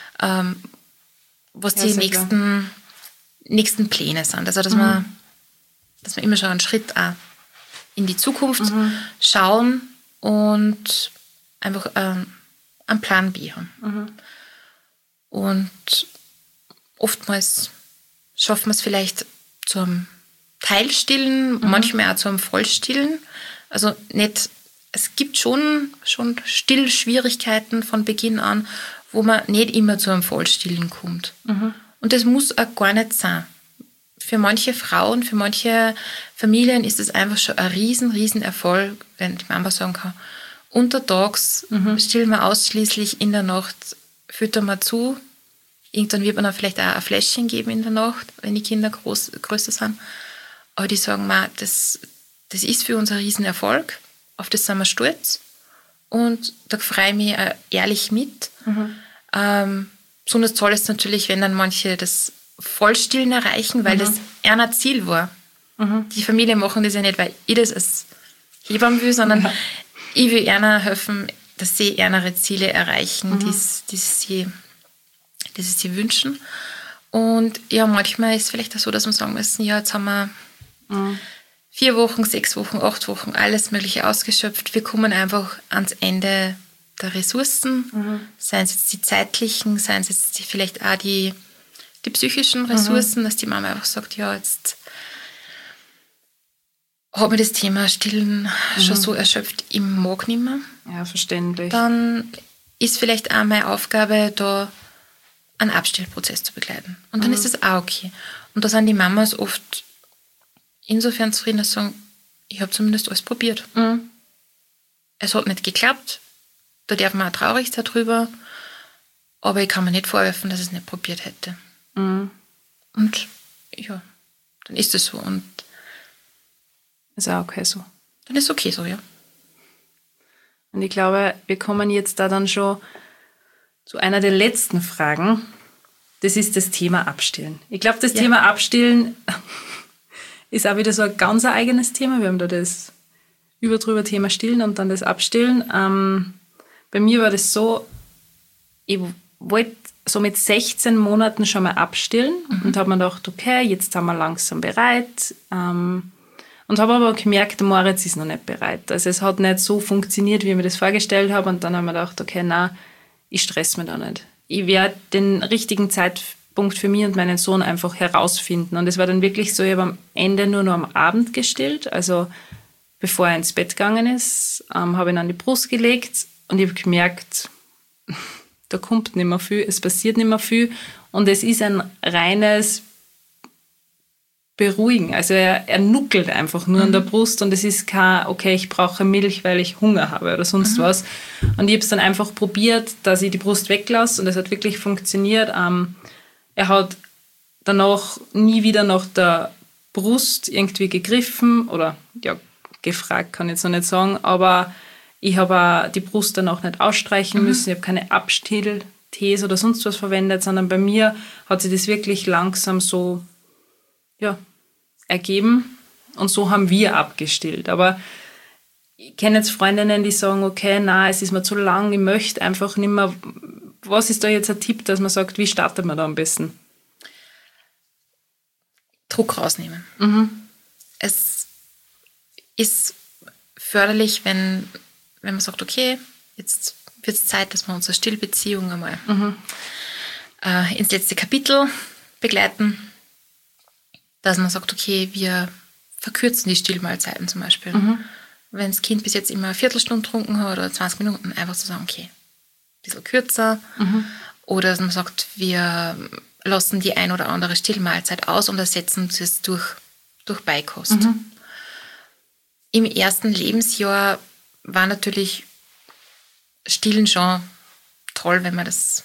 was die nächsten Pläne sind. Also dass wir immer schon einen Schritt auch in die Zukunft schauen und einfach einen Plan B haben. Und oftmals schaffen wir es vielleicht zum Teilstillen, manchmal auch zum Vollstillen. Also nicht, es gibt schon Stillschwierigkeiten von Beginn an, wo man nicht immer zu einem Vollstillen kommt. Und das muss auch gar nicht sein. Für manche Frauen, für manche Familien ist es einfach schon ein riesen Erfolg, wenn die Mama sagen kann, untertags stillen wir ausschließlich, in der Nacht füttern wir zu. Irgendwann wird man dann vielleicht auch ein Fläschchen geben in der Nacht, wenn die Kinder größer sind. Aber die sagen, das ist für uns ein Riesenerfolg, auf das sind wir stolz. Und da freue ich mich ehrlich mit. Besonders toll ist natürlich, wenn dann manche das Vollstillen erreichen, weil das ein Ziel war. Die Familie machen das ja nicht, weil ich das als Hebamme will, sondern ich will ihnen helfen, dass sie ihre Ziele erreichen, die sie wünschen. Und ja, manchmal ist es vielleicht auch so, dass wir sagen müssen, ja, jetzt haben wir 4 Wochen, 6 Wochen, 8 Wochen, alles Mögliche ausgeschöpft. Wir kommen einfach ans Ende der Ressourcen, seien es jetzt die zeitlichen, seien es jetzt vielleicht auch die psychischen Ressourcen, dass die Mama einfach sagt, ja, jetzt hat mir das Thema Stillen schon so erschöpft, ich mag nicht mehr. Ja, verständlich. Dann ist vielleicht auch meine Aufgabe, da einen Abstillprozess zu begleiten. Und dann ist das auch okay. Und da sind die Mamas oft insofern zufrieden, dass sie sagen, ich habe zumindest alles probiert. Es hat nicht geklappt, da darf man auch traurig sein drüber, aber ich kann mir nicht vorwerfen, dass ich es nicht probiert hätte. Und ja, dann ist es so. Und ist auch okay so. Dann ist es okay so, ja. Und ich glaube, wir kommen jetzt da dann schon zu einer der letzten Fragen. Das ist das Thema Abstillen. Ich glaube, das Thema Abstillen ist auch wieder so ein ganz eigenes Thema. Wir haben da das drüber Thema Stillen und dann das Abstillen. Bei mir war das so, ich wollte so mit 16 Monaten schon mal abstillen und habe mir gedacht, okay, jetzt sind wir langsam bereit. Und habe aber gemerkt, der Moritz ist noch nicht bereit. Also es hat nicht so funktioniert, wie ich mir das vorgestellt habe. Und dann haben wir gedacht, okay, nein, ich stress mich da nicht. Ich werde den richtigen Zeitpunkt für mich und meinen Sohn einfach herausfinden. Und es war dann wirklich so, ich habe am Ende nur noch am Abend gestillt. Also bevor er ins Bett gegangen ist, habe ihn an die Brust gelegt. Und ich habe gemerkt, da kommt nicht mehr viel, es passiert nicht mehr viel. Und es ist ein reines Beruhigen. Also er nuckelt einfach nur an der Brust und es ist kein, okay, ich brauche Milch, weil ich Hunger habe oder sonst was. Und ich habe es dann einfach probiert, dass ich die Brust weglasse und es hat wirklich funktioniert. Er hat danach nie wieder nach der Brust irgendwie gegriffen oder ja, gefragt kann ich jetzt noch nicht sagen, aber ich habe auch die Brust danach nicht ausstreichen müssen. Ich habe keine Abstilltees oder sonst was verwendet, sondern bei mir hat sich das wirklich langsam so ergeben und so haben wir abgestillt. Aber ich kenne jetzt Freundinnen, die sagen, okay, na, es ist mir zu lang, ich möchte einfach nicht mehr. Was ist da jetzt ein Tipp, dass man sagt, wie startet man da am besten? Druck rausnehmen. Es ist förderlich, wenn man sagt, okay, jetzt wird es Zeit, dass wir unsere Stillbeziehung einmal ins letzte Kapitel begleiten, dass man sagt, okay, wir verkürzen die Stillmahlzeiten zum Beispiel. Wenn das Kind bis jetzt immer eine Viertelstunde getrunken hat oder 20 Minuten, einfach zu sagen, okay, ein bisschen kürzer. Oder dass man sagt, wir lassen die ein oder andere Stillmahlzeit aus und ersetzen das durch Beikost. Im ersten Lebensjahr war natürlich Stillen schon toll, wenn man das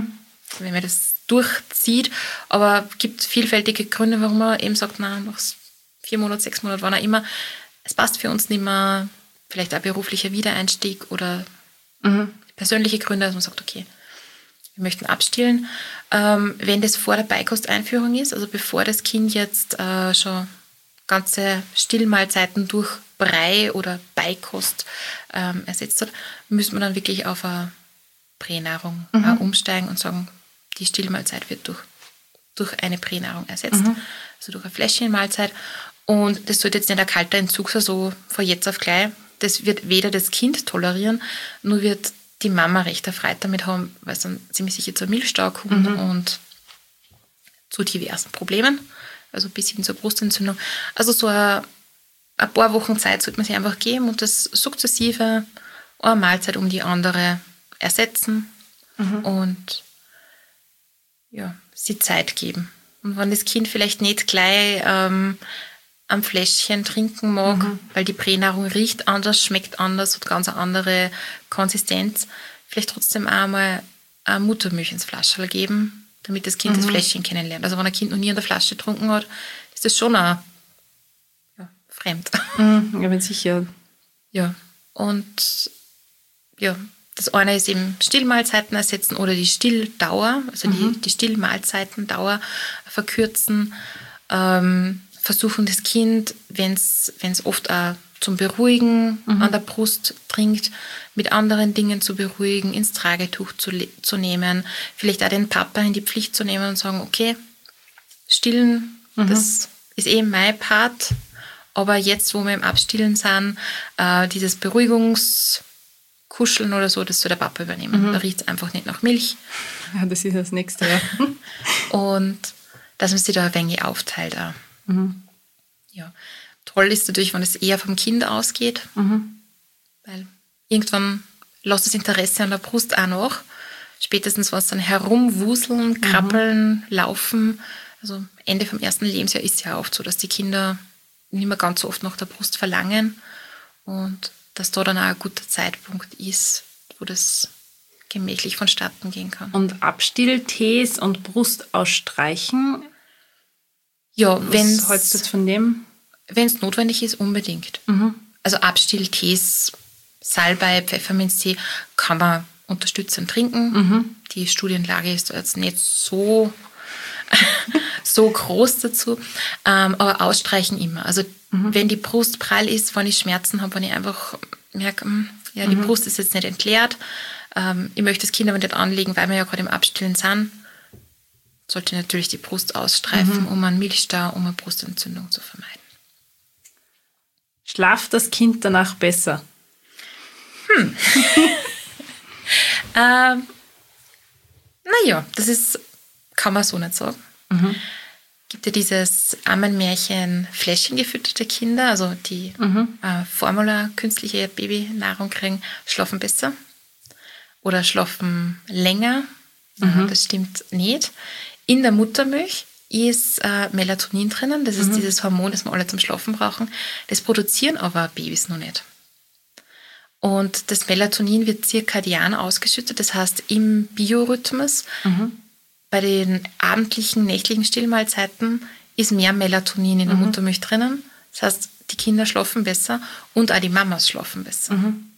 durchzieht, aber es gibt vielfältige Gründe, warum man eben sagt, na, nach 4 Monaten, 6 Monaten, wann auch immer, es passt für uns nicht mehr, vielleicht ein beruflicher Wiedereinstieg oder persönliche Gründe, dass man sagt, okay, wir möchten abstillen. Wenn das vor der Beikosteinführung ist, also bevor das Kind jetzt schon ganze Stillmahlzeiten durch Brei oder Beikost ersetzt hat, müssen wir dann wirklich auf eine Pränahrung umsteigen und sagen, die Stillmahlzeit wird durch eine Pränahrung ersetzt, also durch eine Fläschchenmahlzeit. Und das sollte jetzt nicht ein kalter Entzug sein, so von jetzt auf gleich. Das wird weder das Kind tolerieren, nur wird die Mama recht erfreut damit haben, weil es dann ziemlich sicher zur Milchstau kommt und zu diversen Problemen, also bis hin zur Brustentzündung. Also so ein paar Wochen Zeit sollte man sich einfach geben und das sukzessive eine Mahlzeit um die andere ersetzen und ja, sie Zeit geben. Und wenn das Kind vielleicht nicht gleich am Fläschchen trinken mag, weil die Pränahrung riecht anders, schmeckt anders, hat ganz eine andere Konsistenz, vielleicht trotzdem auch mal eine Muttermilch ins Flascherl geben, damit das Kind das Fläschchen kennenlernt. Also wenn ein Kind noch nie in der Flasche getrunken hat, ist das schon auch fremd. Ja, bin sicher. Ja, und ja, das eine ist eben Stillmahlzeiten ersetzen oder die Stilldauer, also die Stillmahlzeitendauer verkürzen, versuchen das Kind, wenn es oft auch zum Beruhigen an der Brust trinkt, mit anderen Dingen zu beruhigen, ins Tragetuch zu nehmen, vielleicht auch den Papa in die Pflicht zu nehmen und sagen, okay, stillen, das ist mein Part, aber jetzt, wo wir im Abstillen sind, dieses Beruhigungskuscheln oder so, das soll der Papa übernehmen. Da riecht es einfach nicht nach Milch. Ja, das ist das Nächste, ja. Und dass man sich da ein wenig aufteilt auch. Ja. Toll ist natürlich, wenn es eher vom Kind ausgeht, weil irgendwann lässt das Interesse an der Brust auch nach. Spätestens, wenn es dann herumwuseln, krabbeln, laufen. Also Ende vom ersten Lebensjahr ist es ja oft so, dass die Kinder nicht mehr ganz so oft nach der Brust verlangen und dass da dann auch ein guter Zeitpunkt ist, wo das gemächlich vonstatten gehen kann. Und Abstilltees und Brust ausstreichen? Ja, was hältst du jetzt von dem? Wenn es notwendig ist, unbedingt. Also Abstilltees, Salbei, Pfefferminztee kann man unterstützend trinken. Die Studienlage ist jetzt nicht so groß dazu, aber ausstreichen immer. Also wenn die Brust prall ist, wenn ich Schmerzen habe, wenn ich einfach merke, die Brust ist jetzt nicht entleert, ich möchte das Kind aber nicht anlegen, weil wir ja gerade im Abstillen sind, sollte natürlich die Brust ausstreifen, um einen Milchstau, um eine Brustentzündung zu vermeiden. Schlaft das Kind danach besser? Naja, kann man so nicht sagen. Gibt ja dieses Ammenmärchen fläschchengefütterte Kinder, also die Formula künstliche Babynahrung kriegen, schlafen besser oder schlafen länger. Das stimmt nicht. In der Muttermilch ist Melatonin drinnen, das ist dieses Hormon, das wir alle zum Schlafen brauchen. Das produzieren aber Babys noch nicht. Und das Melatonin wird zirkadian ausgeschüttet, das heißt im Biorhythmus. Bei den abendlichen, nächtlichen Stillmahlzeiten ist mehr Melatonin in der Muttermilch drinnen. Das heißt, die Kinder schlafen besser und auch die Mamas schlafen besser.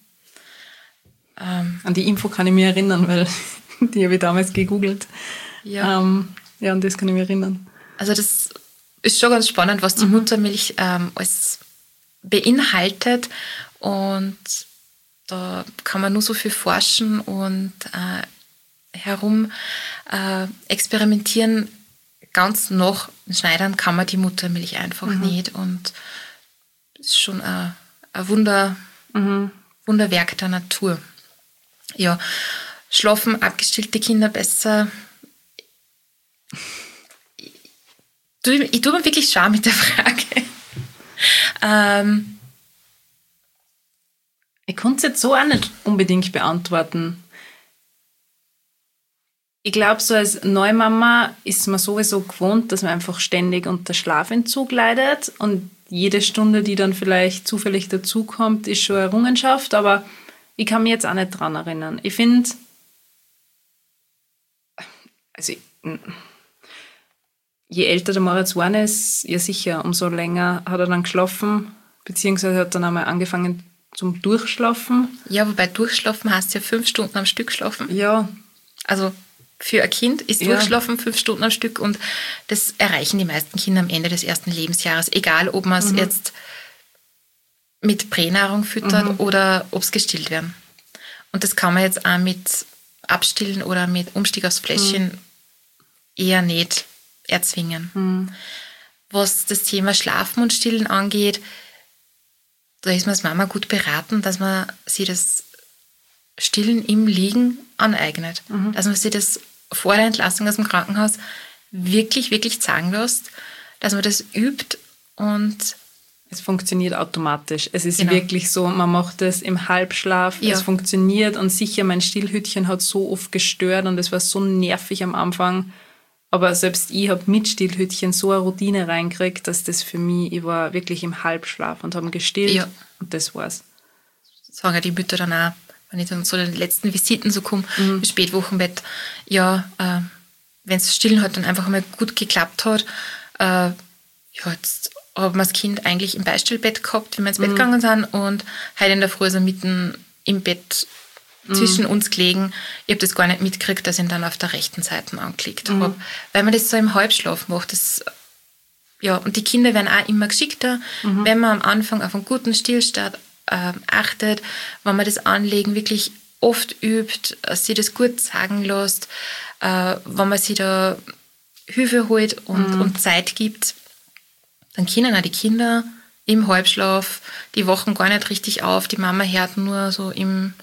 An die Info kann ich mich erinnern, weil die habe ich damals gegoogelt. Ja. An das kann ich mich erinnern. Also das ist schon ganz spannend, was die Muttermilch alles beinhaltet Und da kann man nur so viel forschen und herum experimentieren. Ganz nach Schneidern kann man die Muttermilch einfach nicht. Und das ist schon ein Wunderwerk der Natur. Ja, schlafen abgestillte Kinder besser. Ich tue mir wirklich schwer mit der Frage. Ich konnte es jetzt so auch nicht unbedingt beantworten. Ich glaube, so als Neumama ist man sowieso gewohnt, dass man einfach ständig unter Schlafentzug leidet. Und jede Stunde, die dann vielleicht zufällig dazukommt, ist schon eine Errungenschaft. Aber ich kann mich jetzt auch nicht dran erinnern. Ich finde, also je älter der Moritz geworden ist, ja sicher, umso länger hat er dann geschlafen, beziehungsweise hat dann einmal angefangen zum Durchschlafen. Ja, wobei Durchschlafen heißt ja 5 Stunden am Stück schlafen. Ja. Also für ein Kind ist Durchschlafen 5 Stunden am Stück und das erreichen die meisten Kinder am Ende des ersten Lebensjahres, egal ob man es jetzt mit Pränahrung füttert oder ob es gestillt werden. Und das kann man jetzt auch mit Abstillen oder mit Umstieg aufs Fläschchen eher nicht erzwingen. Was das Thema Schlafen und Stillen angeht, da ist man als Mama gut beraten, dass man sich das Stillen im Liegen aneignet. Dass man sich das vor der Entlassung aus dem Krankenhaus wirklich, wirklich zeigen lässt, dass man das übt und es funktioniert automatisch. Es ist wirklich so, man macht es im Halbschlaf, es funktioniert und sicher, mein Stillhütchen hat so oft gestört und es war so nervig am Anfang. Aber selbst ich habe mit Stillhütchen so eine Routine reingekriegt, dass das für mich, ich war wirklich im Halbschlaf und habe gestillt und das war's. Sagen ja die Mütter dann auch, wenn ich dann zu den letzten Visiten so komme, im Spätwochenbett, wenn das Stillen halt dann einfach mal gut geklappt hat, jetzt haben wir das Kind eigentlich im Beistellbett gehabt, wie wir ins Bett gegangen sind und heute in der Früh so mitten im Bett zwischen uns gelegen. Ich habe das gar nicht mitgekriegt, dass ich ihn dann auf der rechten Seite angelegt habe. Weil man das so im Halbschlaf macht. Und die Kinder werden auch immer geschickter, wenn man am Anfang auf einen guten Stillstart achtet, wenn man das Anlegen wirklich oft übt, sich das gut sagen lässt, wenn man sich da Hilfe holt und Zeit gibt, dann können auch die Kinder im Halbschlaf, die wachen gar nicht richtig auf, die Mama hört nur so im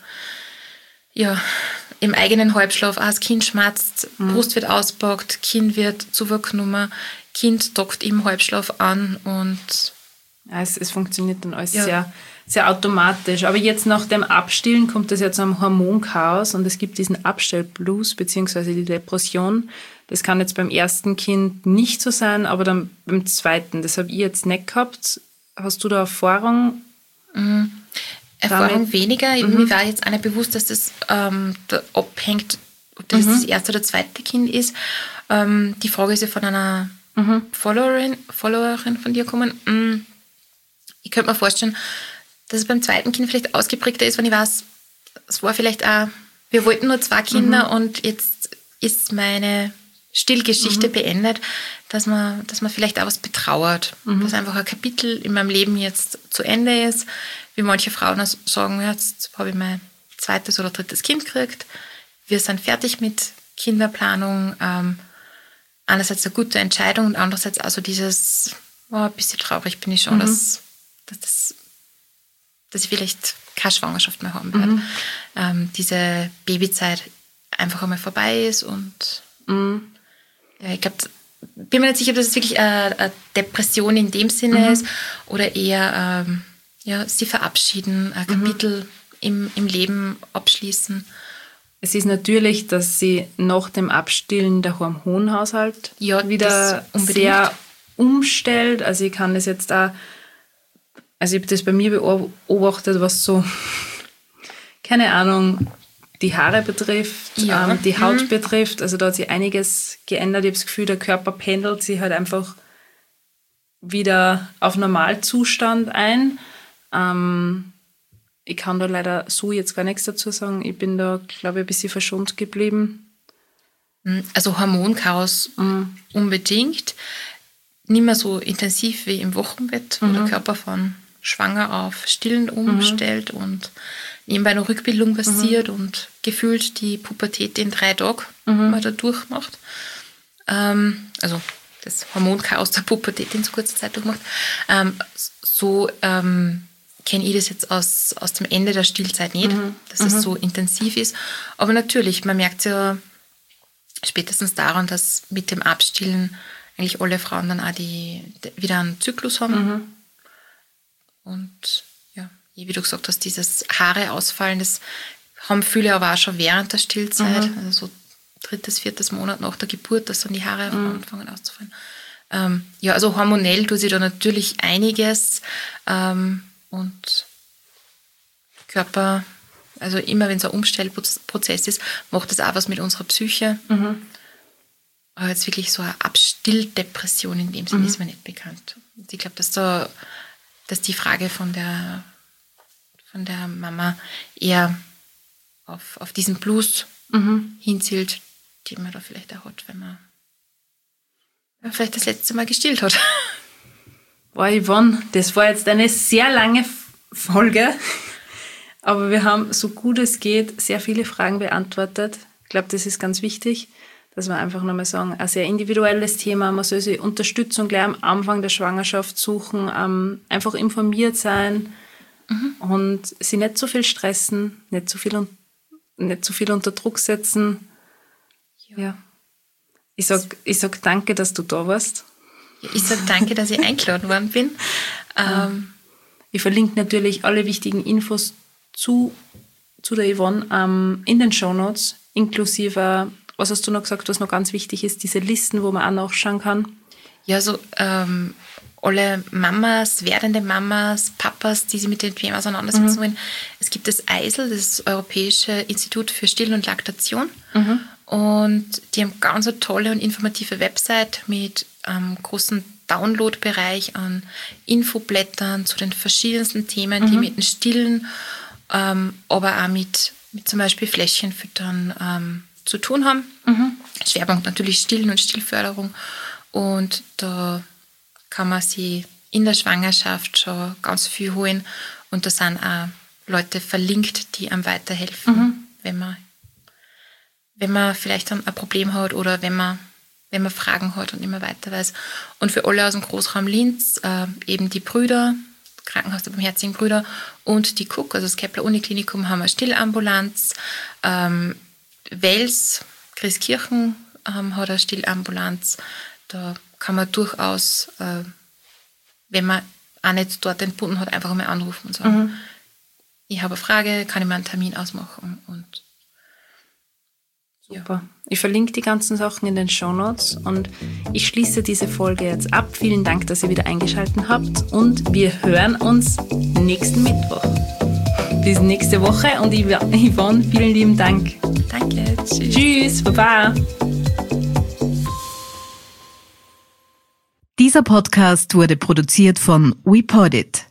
eigenen Halbschlaf, das Kind schmatzt, Brust wird auspackt, Kind wird zugenommen, Kind dockt im Halbschlaf an und es funktioniert dann alles sehr, sehr automatisch. Aber jetzt nach dem Abstillen kommt es ja zu einem Hormonchaos und es gibt diesen Abstellblues beziehungsweise die Depression. Das kann jetzt beim ersten Kind nicht so sein, aber dann beim zweiten. Das habe ich jetzt nicht gehabt. Hast du da Erfahrung? Erfahrung weniger. Mir war jetzt auch nicht bewusst, dass das da abhängt, ob das das erste oder zweite Kind ist. Die Frage ist ja von einer Followerin von dir gekommen. Ich könnte mir vorstellen, dass es beim zweiten Kind vielleicht ausgeprägter ist, wenn ich weiß, es war vielleicht auch, wir wollten nur 2 Kinder und jetzt ist meine Stillgeschichte beendet, dass man vielleicht auch was betrauert, dass einfach ein Kapitel in meinem Leben jetzt zu Ende ist, wie manche Frauen sagen, jetzt habe ich mein 2. oder 3. Kind gekriegt, wir sind fertig mit Kinderplanung, einerseits eine gute Entscheidung und andererseits also dieses, ein bisschen traurig bin ich schon, dass ich vielleicht keine Schwangerschaft mehr haben werde. Diese Babyzeit einfach einmal vorbei ist und ich glaube, bin mir nicht sicher, ob das wirklich eine Depression in dem Sinne ist oder eher sie verabschieden, ein Kapitel im Leben abschließen. Es ist natürlich, dass sie nach dem Abstillen der Hormonhaushalt wieder sehr umstellt. Also ich kann das jetzt auch, also ich habe das bei mir beobachtet, was so, keine Ahnung, die Haare betrifft, die Haut betrifft. Also da hat sich einiges geändert. Ich habe das Gefühl, der Körper pendelt sich halt einfach wieder auf Normalzustand ein. Ich kann da leider so jetzt gar nichts dazu sagen. Ich bin da, glaube ich, ein bisschen verschont geblieben. Also Hormonchaos unbedingt. Nicht mehr so intensiv wie im Wochenbett, wo der Körper von schwanger auf Stillen umstellt und nebenbei noch Rückbildung passiert und gefühlt die Pubertät in 3 Tagen man da durchmacht. Also das Hormonchaos der Pubertät in so kurzer Zeit durchmacht. Kenne ich das jetzt aus dem Ende der Stillzeit nicht, dass es so intensiv ist. Aber natürlich, man merkt ja spätestens daran, dass mit dem Abstillen eigentlich alle Frauen dann auch wieder einen Zyklus haben. Und ja, wie du gesagt hast, dieses Haare ausfallen, das haben viele aber auch schon während der Stillzeit, also so 3., 4. Monat nach der Geburt, dass dann die Haare anfangen auszufallen. Also hormonell tut sich da natürlich einiges und Körper, also immer wenn es ein Umstellprozess ist, macht das auch was mit unserer Psyche. Aber jetzt wirklich so eine Abstilldepression in dem Sinne ist mir nicht bekannt. Und ich glaube, dass die Frage von der Mama eher auf diesen Blues hinzielt, den man da vielleicht auch hat, wenn man vielleicht das letzte Mal gestillt hat. Boah, Yvonne, das war jetzt eine sehr lange Folge, aber wir haben, so gut es geht, sehr viele Fragen beantwortet. Ich glaube, das ist ganz wichtig, dass wir einfach nochmal sagen, ein sehr individuelles Thema, man soll sich Unterstützung gleich am Anfang der Schwangerschaft suchen, einfach informiert sein und sich nicht so viel stressen, nicht so viel unter Druck setzen. Ja. Ich sag danke, dass du da warst. Ich sage danke, dass ich eingeladen worden bin. Ich verlinke natürlich alle wichtigen Infos zu der Yvonne in den Shownotes, inklusive, was hast du noch gesagt, was noch ganz wichtig ist, diese Listen, wo man auch nachschauen kann. Ja, so alle Mamas, werdende Mamas, Papas, die sich mit dem Thema auseinandersetzen wollen. Es gibt das EISL, das Europäische Institut für Stillen und Laktation. Und die haben ganz eine tolle und informative Website mit großen Download-Bereich an Infoblättern zu den verschiedensten Themen, die mit dem Stillen, aber auch mit zum Beispiel Fläschchenfüttern zu tun haben. Schwerpunkt natürlich Stillen und Stillförderung. Und da kann man sich in der Schwangerschaft schon ganz viel holen. Und da sind auch Leute verlinkt, die einem weiterhelfen, wenn man vielleicht ein Problem hat oder wenn man Fragen hat und immer weiter weiß. Und für alle aus dem Großraum Linz eben die Brüder, Krankenhaus der Barmherzigen Brüder und die KUK, also das Kepler-Uniklinikum, haben eine Stillambulanz. Wels, Christkirchen hat eine Stillambulanz. Da kann man durchaus, wenn man auch nicht dort entbunden hat, einfach mal anrufen und sagen, ich habe eine Frage, kann ich mir einen Termin ausmachen? Und super. Ich verlinke die ganzen Sachen in den Shownotes und ich schließe diese Folge jetzt ab. Vielen Dank, dass ihr wieder eingeschaltet habt und wir hören uns nächsten Mittwoch. Bis nächste Woche und Yvonne, vielen lieben Dank. Danke, tschüss. Tschüss, baba. Dieser Podcast wurde produziert von WePodit.